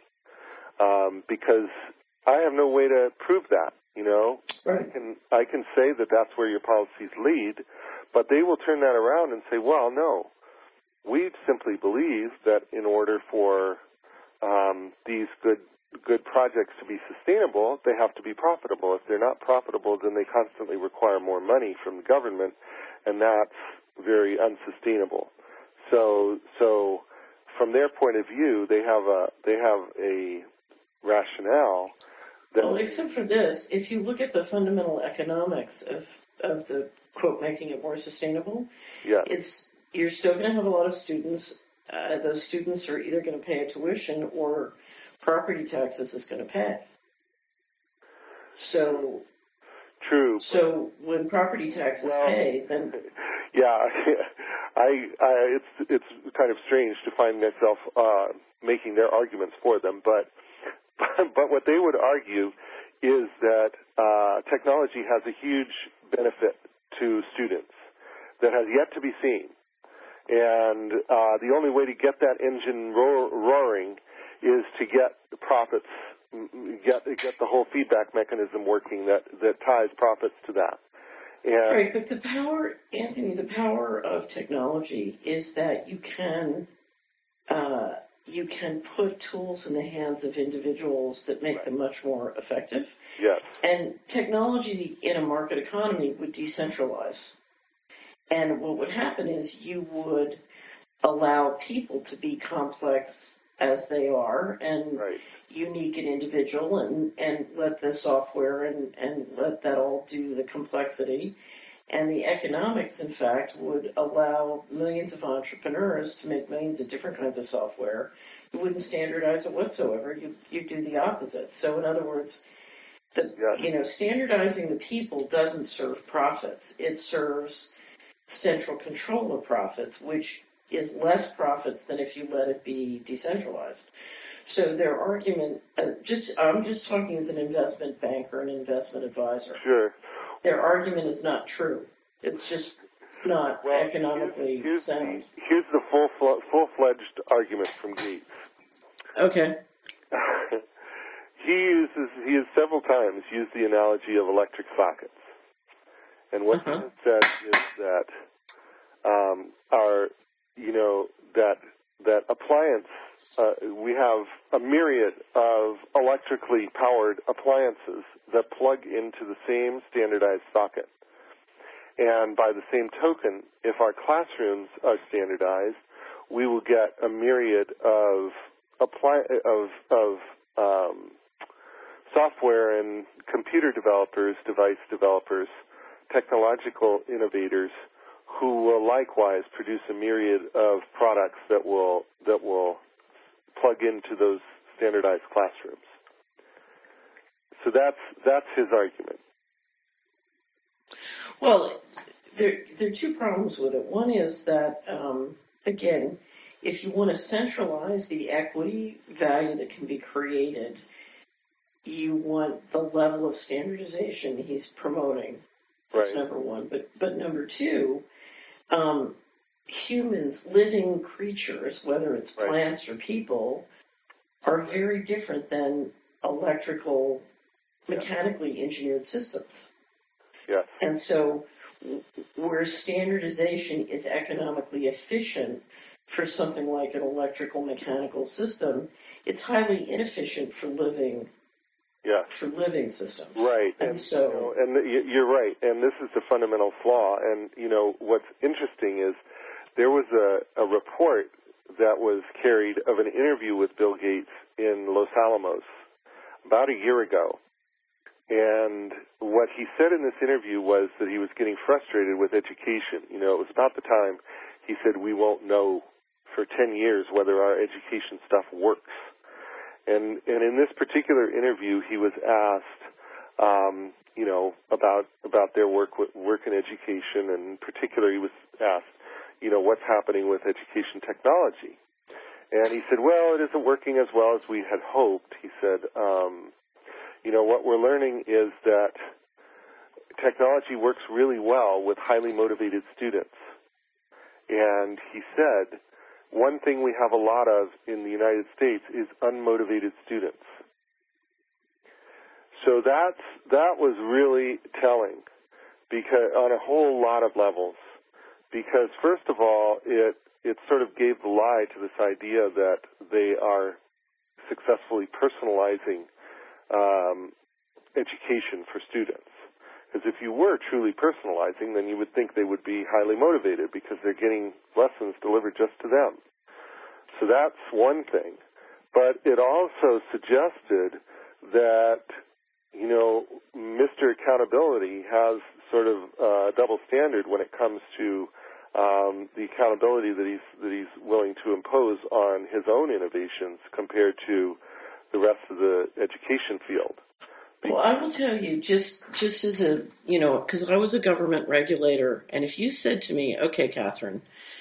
Um, because I have no way to prove that, you know. Right. I can, I can say that that's where your policies lead, but they will turn that around and say, well, no, we simply believe that in order for um, these good good projects to be sustainable, they have to be profitable. If they're not profitable, then they constantly require more money from the government, and that's very unsustainable. So, so from their point of view, they have a they have a rationale. That well, except for this, if you look at the fundamental economics of of the quote making it more sustainable, yeah. it's you're still going to have a lot of students. Uh, those students are either going to pay a tuition or property taxes is going to pay. So true. So when property taxes well, pay, then yeah, I, I it's it's kind of strange to find myself uh, making their arguments for them, but but, but what they would argue is that uh, technology has a huge benefit to students that has yet to be seen. And uh, the only way to get that engine roar, roaring is to get the profits, get get the whole feedback mechanism working that, that ties profits to that. And right, but the power, Anthony, the power of technology is that you can uh, you can put tools in the hands of individuals that make right. them much more effective. Yes. And technology in a market economy would decentralize. And what would happen is you would allow people to be complex as they are and right. unique and individual and, and let the software and, and let that all do the complexity. And the economics, in fact, would allow millions of entrepreneurs to make millions of different kinds of software. You wouldn't standardize it whatsoever. You you do the opposite. So in other words, the yes. you know, standardizing the people doesn't serve profits. It serves central control of profits, which is less profits than if you let it be decentralized. So their argument, uh, just I'm just talking as an investment banker and investment advisor. Sure. Their argument is not true. It's just not well, economically here's, here's sound. The, here's the full full-fledged argument from Gates. Okay. he uses he has several times used the analogy of electric sockets, and what uh-huh. he has said is that um, our you know that that appliance. Uh, we have a myriad of electrically powered appliances that plug into the same standardized socket. And by the same token, if our classrooms are standardized, we will get a myriad of apply of of um, software and computer developers, device developers, technological innovators who will likewise produce a myriad of products that will that will plug into those standardized classrooms. So that's that's his argument. Well, there there are two problems with it. One is that um, again, if you want to centralize the equity value that can be created, you want the level of standardization he's promoting. That's right. number one. But but number two, um, humans, living creatures, whether it's right. plants or people, are very different than electrical, mechanically engineered systems. Yes. And so where standardization is economically efficient for something like an electrical mechanical system, it's highly inefficient for living yes. for living systems. Right. And, and so you know, and you're right. And this is the fundamental flaw. And you know what's interesting is there was a, a report that was carried of an interview with Bill Gates in Los Alamos about a year ago. And what he said in this interview was that he was getting frustrated with education. You know, it was about the time he said, we won't know for ten years whether our education stuff works. And and in this particular interview, he was asked, um, you know, about about their work with, work in education, and in particular, he was asked, you know, what's happening with education technology. And he said, well, it isn't working as well as we had hoped. He said, um, you know, what we're learning is that technology works really well with highly motivated students. And he said, one thing we have a lot of in the United States is unmotivated students. So that's, that was really telling because on a whole lot of levels. Because first of all, it it sort of gave the lie to this idea that they are successfully personalizing um, education for students. Because if you were truly personalizing, then you would think they would be highly motivated because they're getting lessons delivered just to them. So that's one thing. But it also suggested that, you know, Mister Accountability has sort of a double standard when it comes to um, the accountability that he's that he's willing to impose on his own innovations compared to the rest of the education field. Well, I will tell you, just just as a, you know, because I was a government regulator, and if you said to me, okay, Catherine,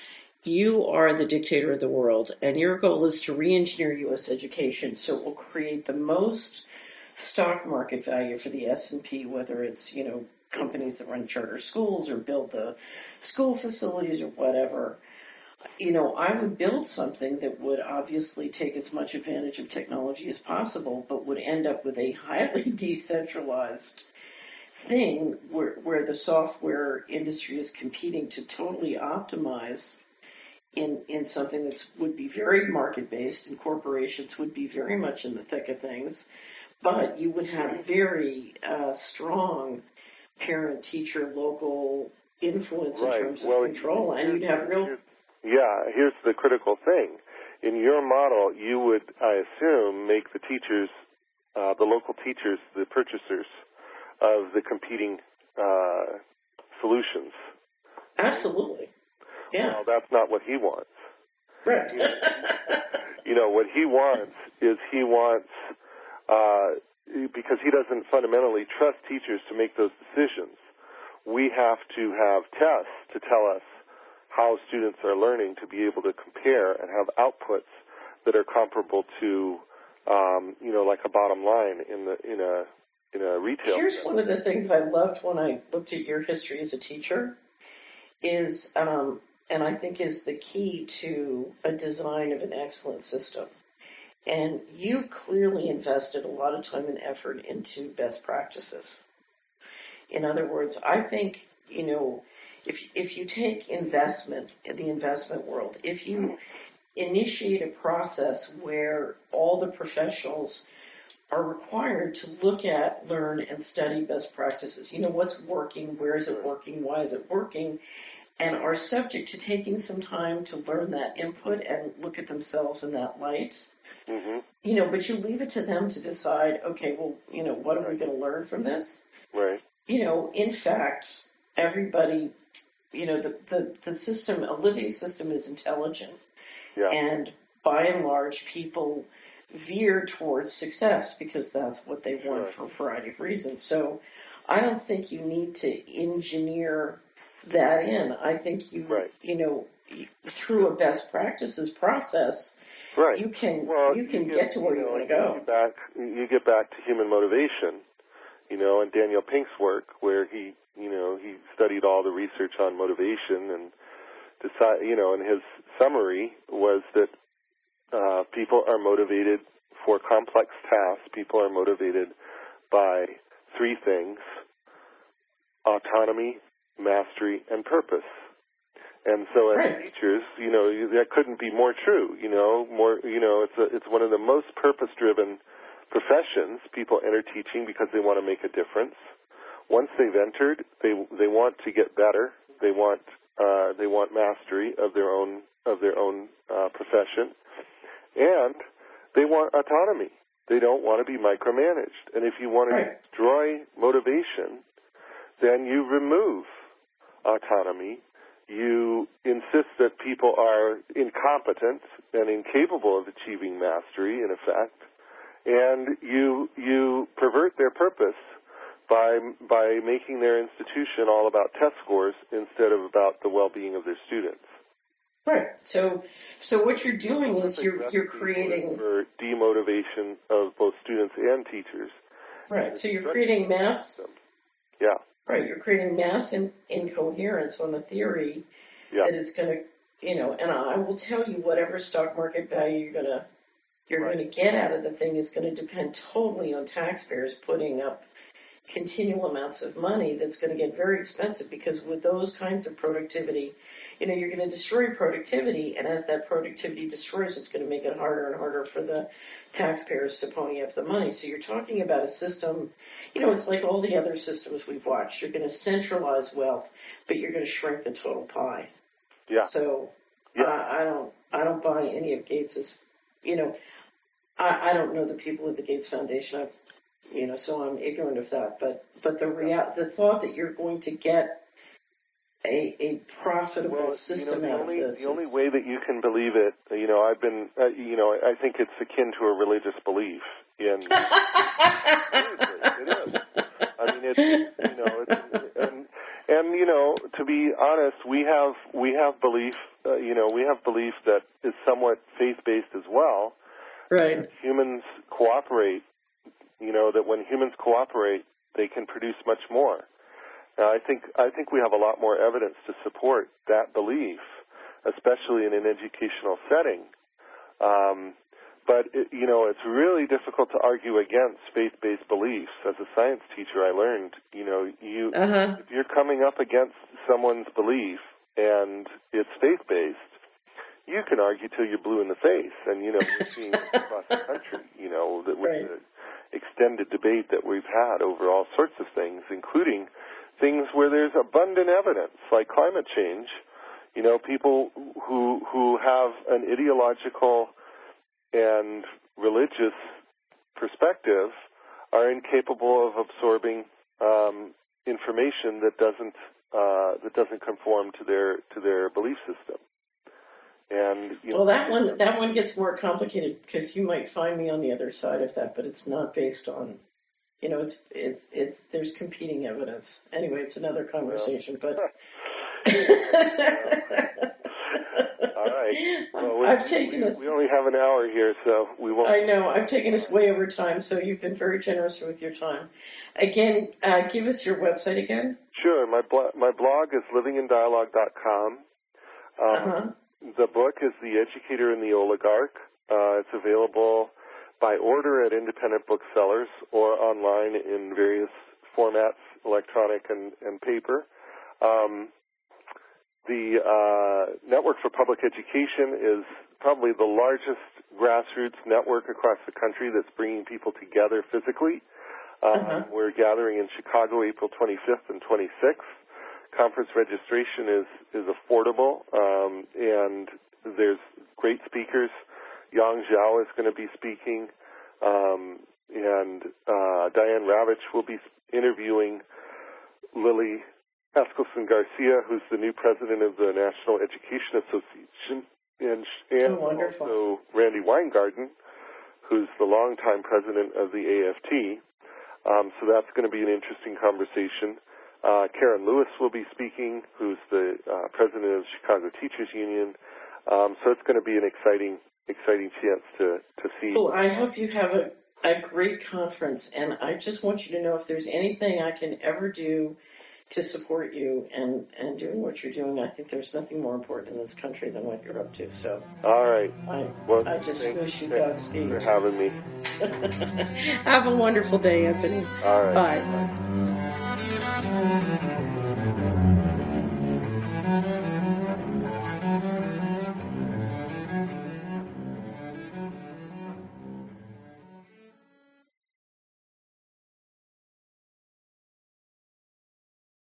you are the dictator of the world, and your goal is to re-engineer U S education so it will create the most stock market value for the S and P, whether it's, you know, companies that run charter schools or build the school facilities or whatever. You know, I would build something that would obviously take as much advantage of technology as possible, but would end up with a highly decentralized thing where, where the software industry is competing to totally optimize in, in something that would be very market-based, and corporations would be very much in the thick of things, but you would have very uh, strong parent-teacher local influence Right. in terms of well, control, and you'd have real... Yeah, here's the critical thing. In your model, you would, I assume, make the teachers, uh, the local teachers, the purchasers of the competing uh, solutions. Absolutely. Yeah. Well, that's not what he wants. Right. You know, what he wants is he wants, uh, because he doesn't fundamentally trust teachers to make those decisions, we have to have tests to tell us how students are learning, to be able to compare and have outputs that are comparable to, um, you know, like a bottom line in the in a in a retail. Here's one of the things that I loved when I looked at your history as a teacher, is, um, and I think is the key to a design of an excellent system. And you clearly invested a lot of time and effort into best practices. In other words, I think, you know, if if you take investment in the investment world, if you initiate a process where all the professionals are required to look at, learn, and study best practices, you know, what's working, where is it working, why is it working, and are subject to taking some time to learn that input and look at themselves in that light. Mm-hmm. You know, but you leave it to them to decide, okay, well, you know, what are we going to learn from this? Right. You know, in fact, everybody, you know, the, the, the system, a living system is intelligent. Yeah. And by and large, people veer towards success because that's what they want Sure. for a variety of reasons. So I don't think you need to engineer that in. I think you, Right. you know, through a best practices process, Right. you can well, you can you get, get to where you, know, want to go. You get back, you get back to human motivation, you know, and Daniel Pink's work, where he, you know, he studied all the research on motivation and decide, you know, and his summary was that uh, people are motivated for complex tasks. People are motivated by three things: autonomy, mastery, and purpose. And so, as Right. teachers, you know, that couldn't be more true. You know, more, you know, it's a, it's one of the most purpose-driven professions. People enter teaching because they want to make a difference. Once they've entered, they they want to get better. They want uh, they want mastery of their own of their own uh, profession, and they want autonomy. They don't want to be micromanaged. And if you want to Right. destroy motivation, then you remove autonomy. You insist that people are incompetent and incapable of achieving mastery, in effect, and you you pervert their purpose by by making their institution all about test scores instead of about the well-being of their students. Right. So, so what you're doing is Perfect you're you're recipe creating for demotivation of both students and teachers. right. So you're creating mass. Yeah. Right. You're creating mass in, incoherence on the theory Yeah. that it's going to, you know. And I will tell you, whatever stock market value you're going to you're Right. going to get out of the thing is going to depend totally on taxpayers putting up continual amounts of money. That's going to get very expensive because with those kinds of productivity, you know, you're going to destroy productivity, and as that productivity destroys, it's going to make it harder and harder for the taxpayers to pony up the money. So you're talking about a system, you know, it's like all the other systems we've watched. You're going to centralize wealth, but you're going to shrink the total pie. Yeah. So yeah. Uh, I don't, I don't buy any of Gates's. You know, I, I don't know the people at the Gates Foundation. I, you know, so I'm ignorant of that. But but the rea- the thought that you're going to get a a profitable well, system you know, the out only, of this. The only is, way that you can believe it, you know, I've been, uh, you know, I think it's akin to a religious belief. In seriously, it is. I mean, it's, you know, it's, and and you know, to be honest, we have we have belief, uh, you know, we have belief that is somewhat faith-based as well. Right. That humans cooperate. You know, that when humans cooperate, they can produce much more. Now, I think I think we have a lot more evidence to support that belief, especially in an educational setting. Um, but it, you know, it's really difficult to argue against faith-based beliefs. As a science teacher, I learned, you know, you uh-huh. if you're coming up against someone's belief and it's faith-based, you can argue till you're blue in the face. And you know, we're seeing this across the country. You know, that with right. the extended debate that we've had over all sorts of things, including things where there's abundant evidence, like climate change. You know, people who who have an ideological and religious perspective are incapable of absorbing um, information that doesn't uh, that doesn't conform to their to their belief system. And you well, know, that one that one gets more complicated because you might find me on the other side of that, but it's not based on. You know, it's it's it's there's competing evidence. Anyway, it's another conversation. But all right, well, I've taken we, us. We only have an hour here, so we won't. I know I've taken us way over time, so you've been very generous with your time. Again, uh, give us your website again. Sure, my blog my blog is living in dialogue dot com. Um, uh-huh. The book is The Educator and the Oligarch. Uh, it's available by order at independent booksellers or online in various formats, electronic and, and paper. Um, the uh, Network for Public Education is probably the largest grassroots network across the country that's bringing people together physically. Um, uh-huh. We're gathering in Chicago April twenty-fifth and twenty-sixth. Conference registration is, is affordable, um, and there's great speakers. Yang Zhao is going to be speaking, um, and uh, Diane Ravitch will be interviewing Lily Eskelsen Garcia, who's the new president of the National Education Association, and, and oh, wonderful. also Randy Weingarten, who's the longtime president of the A F T. Um, so that's going to be an interesting conversation. Uh, Karen Lewis will be speaking, who's the uh, president of Chicago Teachers Union. Um, so it's going to be an exciting, exciting chance to, to see. Well, I hope you have a, a great conference, and I just want you to know if there's anything I can ever do to support you and, and doing what you're doing, I think there's nothing more important in this country than what you're up to. So, all right. I, well, I just thanks, wish you thanks Godspeed. for having me. Have a wonderful day, Anthony. All right. Bye. Bye.